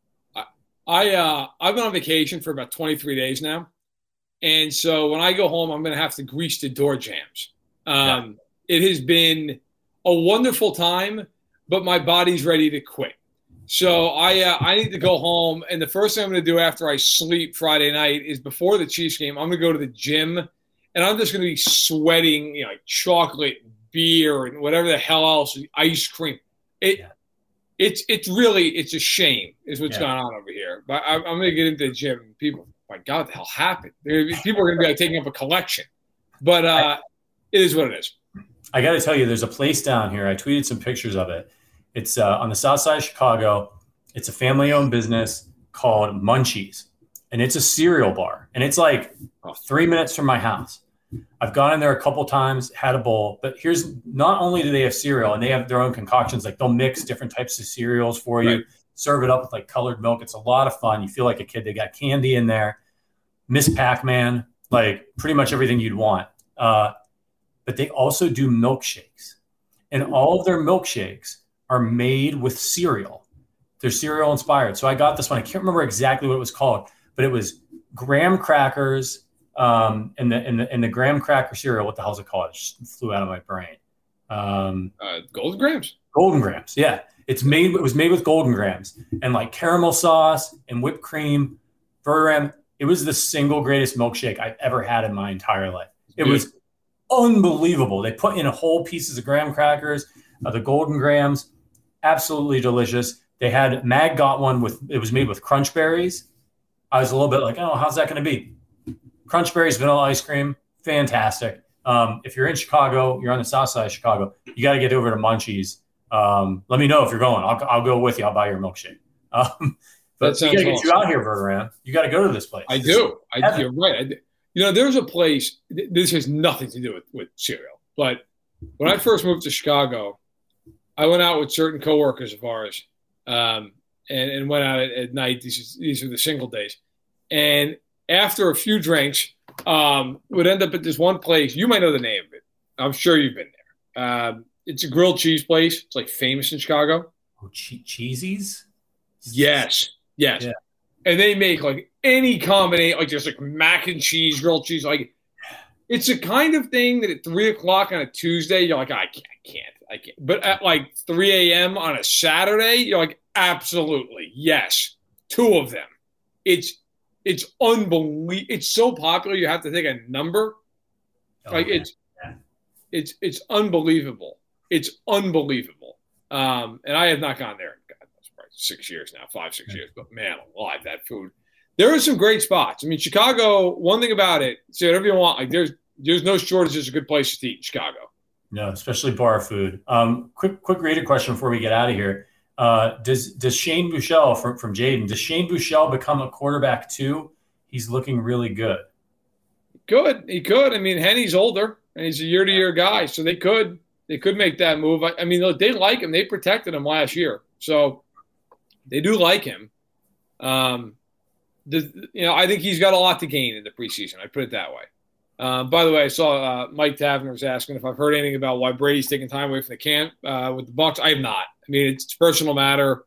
I uh, I've been on vacation for about twenty-three days now, and so when I go home, I'm going to have to grease the door jams. Um, yeah. It has been a wonderful time, but my body's ready to quit. So I uh, I need to go home, and the first thing I'm going to do after I sleep Friday night is before the Chiefs game, I'm going to go to the gym, and I'm just going to be sweating, you know, like chocolate, beer, and whatever the hell else, ice cream. It. Yeah. It's it's really it's a shame is what's yeah. going on over here. But I, I'm going to get into the gym. People, my God, what the hell happened? People are going to be like, taking up a collection. But uh, it is what it is. I got to tell you, there's a place down here. I tweeted some pictures of it. It's uh, on the south side of Chicago. It's a family-owned business called Munchies, and it's a cereal bar. And it's like oh, three minutes from my house. I've gone in there a couple times, had a bowl, but here's not only do they have cereal and they have their own concoctions, like they'll mix different types of cereals for you, right. serve it up with like colored milk. It's a lot of fun. You feel like a kid. They got candy in there, Miss Pac-Man, like pretty much everything you'd want. Uh, but they also do milkshakes, and all of their milkshakes are made with cereal. They're cereal inspired. So I got this one. I can't remember exactly what it was called, but it was graham crackers, Um, and the and the and the graham cracker cereal, what the hell is it called? It just flew out of my brain. Um, uh, Golden Grams. Golden Grams, yeah. It's made. It was made with Golden Grams and like caramel sauce and whipped cream. Verderam. It was the single greatest milkshake I've ever had in my entire life. It Dude. was unbelievable. They put in whole pieces of graham crackers, uh, the Golden Grams, absolutely delicious. They had Mag got one with. It was made with crunch berries. I was a little bit like, oh, how's that going to be? Crunch berries, vanilla ice cream, fantastic. Um, if you're in Chicago, you're on the south side of Chicago, you got to get over to Munchies. Um, let me know if you're going. I'll, I'll go with you. I'll buy your milkshake. Um, but we got to get awesome. you out here, Verderam. You got to go to this place. I do. I, you're right. I do. You know, there's a place. This has nothing to do with, with cereal. But when I first moved to Chicago, I went out with certain coworkers of ours um, and, and went out at, at night. These, these are the single days. And after a few drinks, um, would end up at this one place. You might know the name of it. I'm sure you've been there. Um, it's a grilled cheese place. It's like famous in Chicago. Oh, che- Cheesies? Yes, yes. Yeah. And they make like any combination, like just like mac and cheese, grilled cheese. Like it's a kind of thing that at three o'clock on a Tuesday, you're like, I can't, I can't, I can't. But at like three a.m. on a Saturday, you're like, absolutely, yes, two of them. It's it's unbelievable. It's so popular, you have to take a number. Oh, like man. it's it's it's unbelievable. It's unbelievable. Um, and I have not gone there. Six years now, five, six years. But man, alive, that food. There are some great spots. I mean, Chicago, one thing about it, say whatever you want, like there's there's no shortage of good places to eat in Chicago. No, especially bar food. Um, quick quick rated question before we get out of here. Uh, does does Shane Buechele from, from Jaden, does Shane Buechele become a quarterback too? He's looking really good. Good. He could. I mean, Henny's older and he's a year-to-year guy, so they could they could make that move. I, I mean, they like him. They protected him last year. So they do like him. Um, the, you know, I think he's got a lot to gain in the preseason. I put it that way. Um, by the way, I saw uh, Mike Tavener was asking if I've heard anything about why Brady's taking time away from the camp uh, with the Bucs. I have not. I mean, it's a personal matter.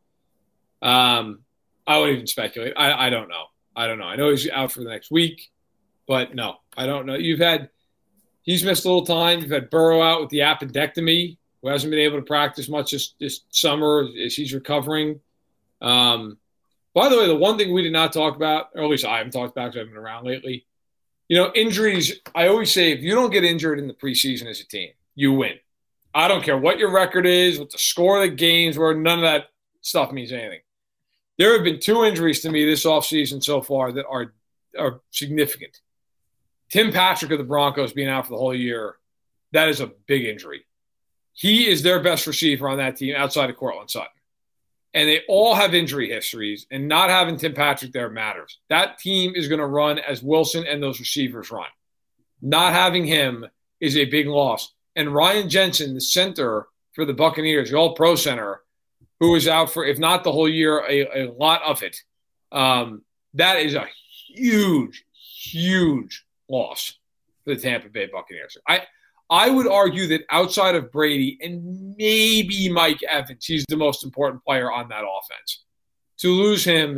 Um, I wouldn't even speculate. I, I don't know. I don't know. I know he's out for the next week, but no, I don't know. You've had he's missed a little time. You've had Burrow out with the appendectomy, who hasn't been able to practice much this, this summer as he's recovering. Um, by the way, the one thing we did not talk about, or at least I haven't talked about because I haven't been around lately, you know, injuries. I always say if you don't get injured in the preseason as a team, you win. I don't care what your record is, what the score of the games were, none of that stuff means anything. There have been two injuries to me this offseason so far that are are significant. Tim Patrick of the Broncos being out for the whole year, that is a big injury. He is their best receiver on that team outside of Cortland Sutton. And they all have injury histories, and not having Tim Patrick there matters. That team is going to run as Wilson and those receivers run. Not having him is a big loss. And Ryan Jensen, the center for the Buccaneers, the all-pro center, who is out for, if not the whole year, a, a lot of it, um, that is a huge, huge loss for the Tampa Bay Buccaneers. I I would argue that outside of Brady and maybe Mike Evans, he's the most important player on that offense. To lose him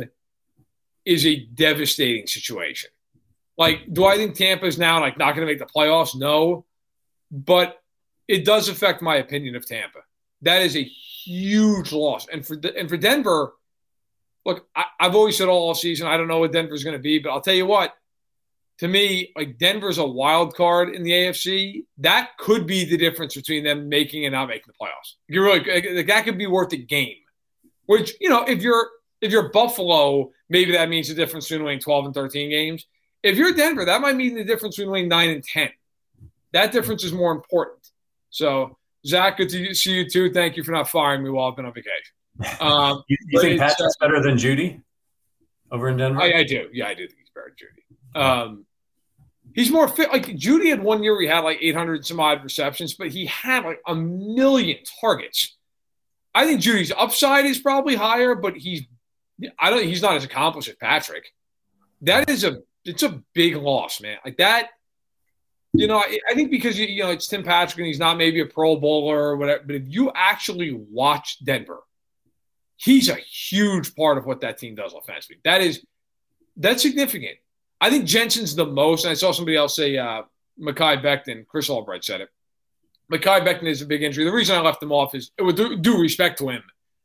is a devastating situation. Like, do I think Tampa is now like not going to make the playoffs? No. But it does affect my opinion of Tampa. That is a huge loss. And for and for Denver, look, I, I've always said all season, I don't know what Denver's going to be, but I'll tell you what, to me, like Denver's a wild card in the A F C. That could be the difference between them making and not making the playoffs. You're really like, that could be worth a game. Which, you know, if you're if you're Buffalo, maybe that means the difference between winning twelve and thirteen games. If you're Denver, that might mean the difference between winning nine and ten. That difference is more important. So, Zach, good to see you too. Thank you for not firing me while I've been on vacation. Um, you you think Patrick's uh, better than Judy over in Denver? I, I do. Yeah, I do think he's better than Judy. Um, he's more fit. Like Judy had one year where he had like eight hundred some odd receptions, but he had like a million targets. I think Judy's upside is probably higher, but he's I don't. He's not as accomplished as Patrick. That is a it's a big loss, man. Like that. You know, I, I think because you know it's Tim Patrick and he's not maybe a Pro Bowler or whatever. But if you actually watch Denver, he's a huge part of what that team does offensively. That is that's significant. I think Jensen's the most, and I saw somebody else say uh, Mekhi Becton. Chris Albright said it. Mekhi Becton is a big injury. The reason I left him off is, with due, due respect to him,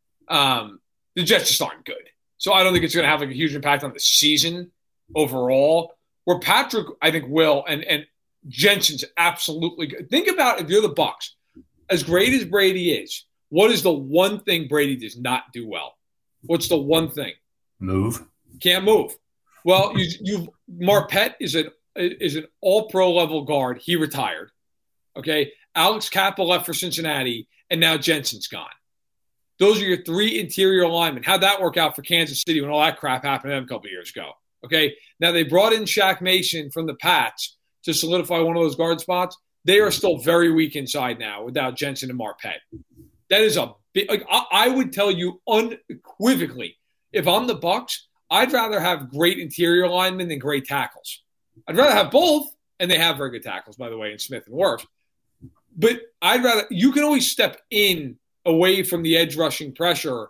um, the Jets just aren't good. So I don't think it's going to have like a huge impact on the season overall. Where Patrick, I think, will, and and Jensen's absolutely good. Think about if you're the Bucs, as great as Brady is, what is the one thing Brady does not do well? What's the one thing? Move. Can't move. Well, you you Marpet is an is an all-pro level guard. He retired. Okay, Alex Kappa left for Cincinnati, and now Jensen's gone. Those are your three interior linemen. How'd that work out for Kansas City when all that crap happened to them a couple of years ago? Okay, now they brought in Shaq Mason from the Pats to solidify one of those guard spots. They are still very weak inside now without Jensen and Marpet. That is a big. Like, I, I would tell you unequivocally, if I'm the Bucs, I'd rather have great interior linemen than great tackles. I'd rather have both, and they have very good tackles, by the way, in Smith and Wirfs. But I'd rather – you can always step in away from the edge rushing pressure. Right.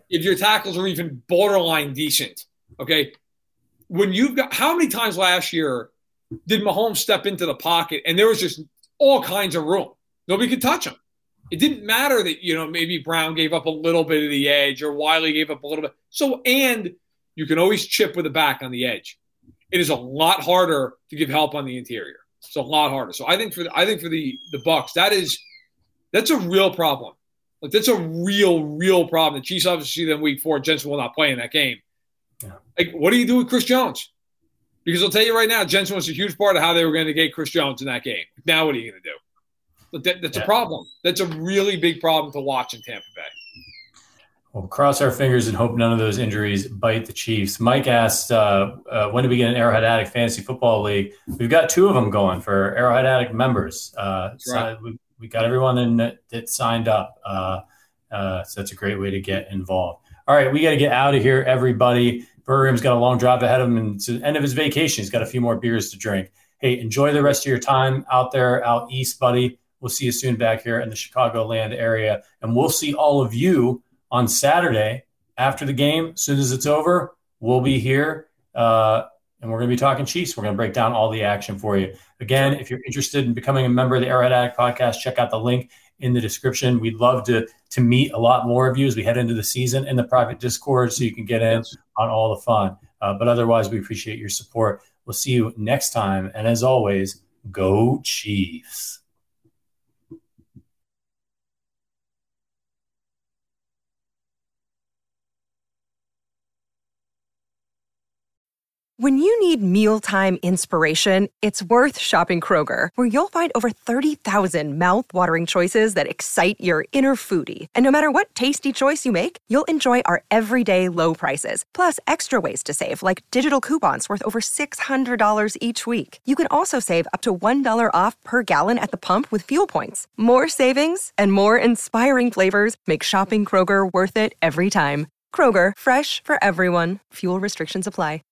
if your tackles are even borderline decent, okay? When you've got – how many times last year did Mahomes step into the pocket and there was just all kinds of room? Nobody could touch him. It didn't matter that, you know, maybe Brown gave up a little bit of the edge or Wiley gave up a little bit. So, and you can always chip with the back on the edge. It is a lot harder to give help on the interior. It's a lot harder. So I think for the, I think for the the Bucs, that is that's a real problem. Like that's a real, real problem. The Chiefs obviously see them week four. Jensen will not play in that game. Yeah. Like, what do you do with Chris Jones? Because I'll tell you right now, Jensen was a huge part of how they were going to get Chris Jones in that game. Now what are you going to do? But that, that's yeah. a problem. That's a really big problem to watch in Tampa Bay. Well, cross our fingers and hope none of those injuries bite the Chiefs. Mike asked, uh, uh, when do we get an Arrowhead Addict Fantasy Football League? We've got two of them going for Arrowhead Addict members. Uh, right. so we, we got everyone in that, that signed up. Uh, uh, so that's a great way to get involved. All right, we got to get out of here, everybody. Bergham's got a long drive ahead of him, and it's the end of his vacation. He's got a few more beers to drink. Hey, enjoy the rest of your time out there, out east, buddy. We'll see you soon back here in the Chicagoland area. And we'll see all of you on Saturday after the game. As soon as it's over, we'll be here. Uh, and we're going to be talking Chiefs. We're going to break down all the action for you. Again, if you're interested in becoming a member of the Arrowhead Addict Podcast, check out the link in the description. We'd love to, to meet a lot more of you as we head into the season in the private Discord so you can get in on all the fun. Uh, but otherwise, we appreciate your support. We'll see you next time. And as always, go Chiefs. When you need mealtime inspiration, it's worth shopping Kroger, where you'll find over thirty thousand mouth-watering choices that excite your inner foodie. And no matter what tasty choice you make, you'll enjoy our everyday low prices, plus extra ways to save, like digital coupons worth over six hundred dollars each week. You can also save up to one dollar off per gallon at the pump with fuel points. More savings and more inspiring flavors make shopping Kroger worth it every time. Kroger, fresh for everyone. Fuel restrictions apply.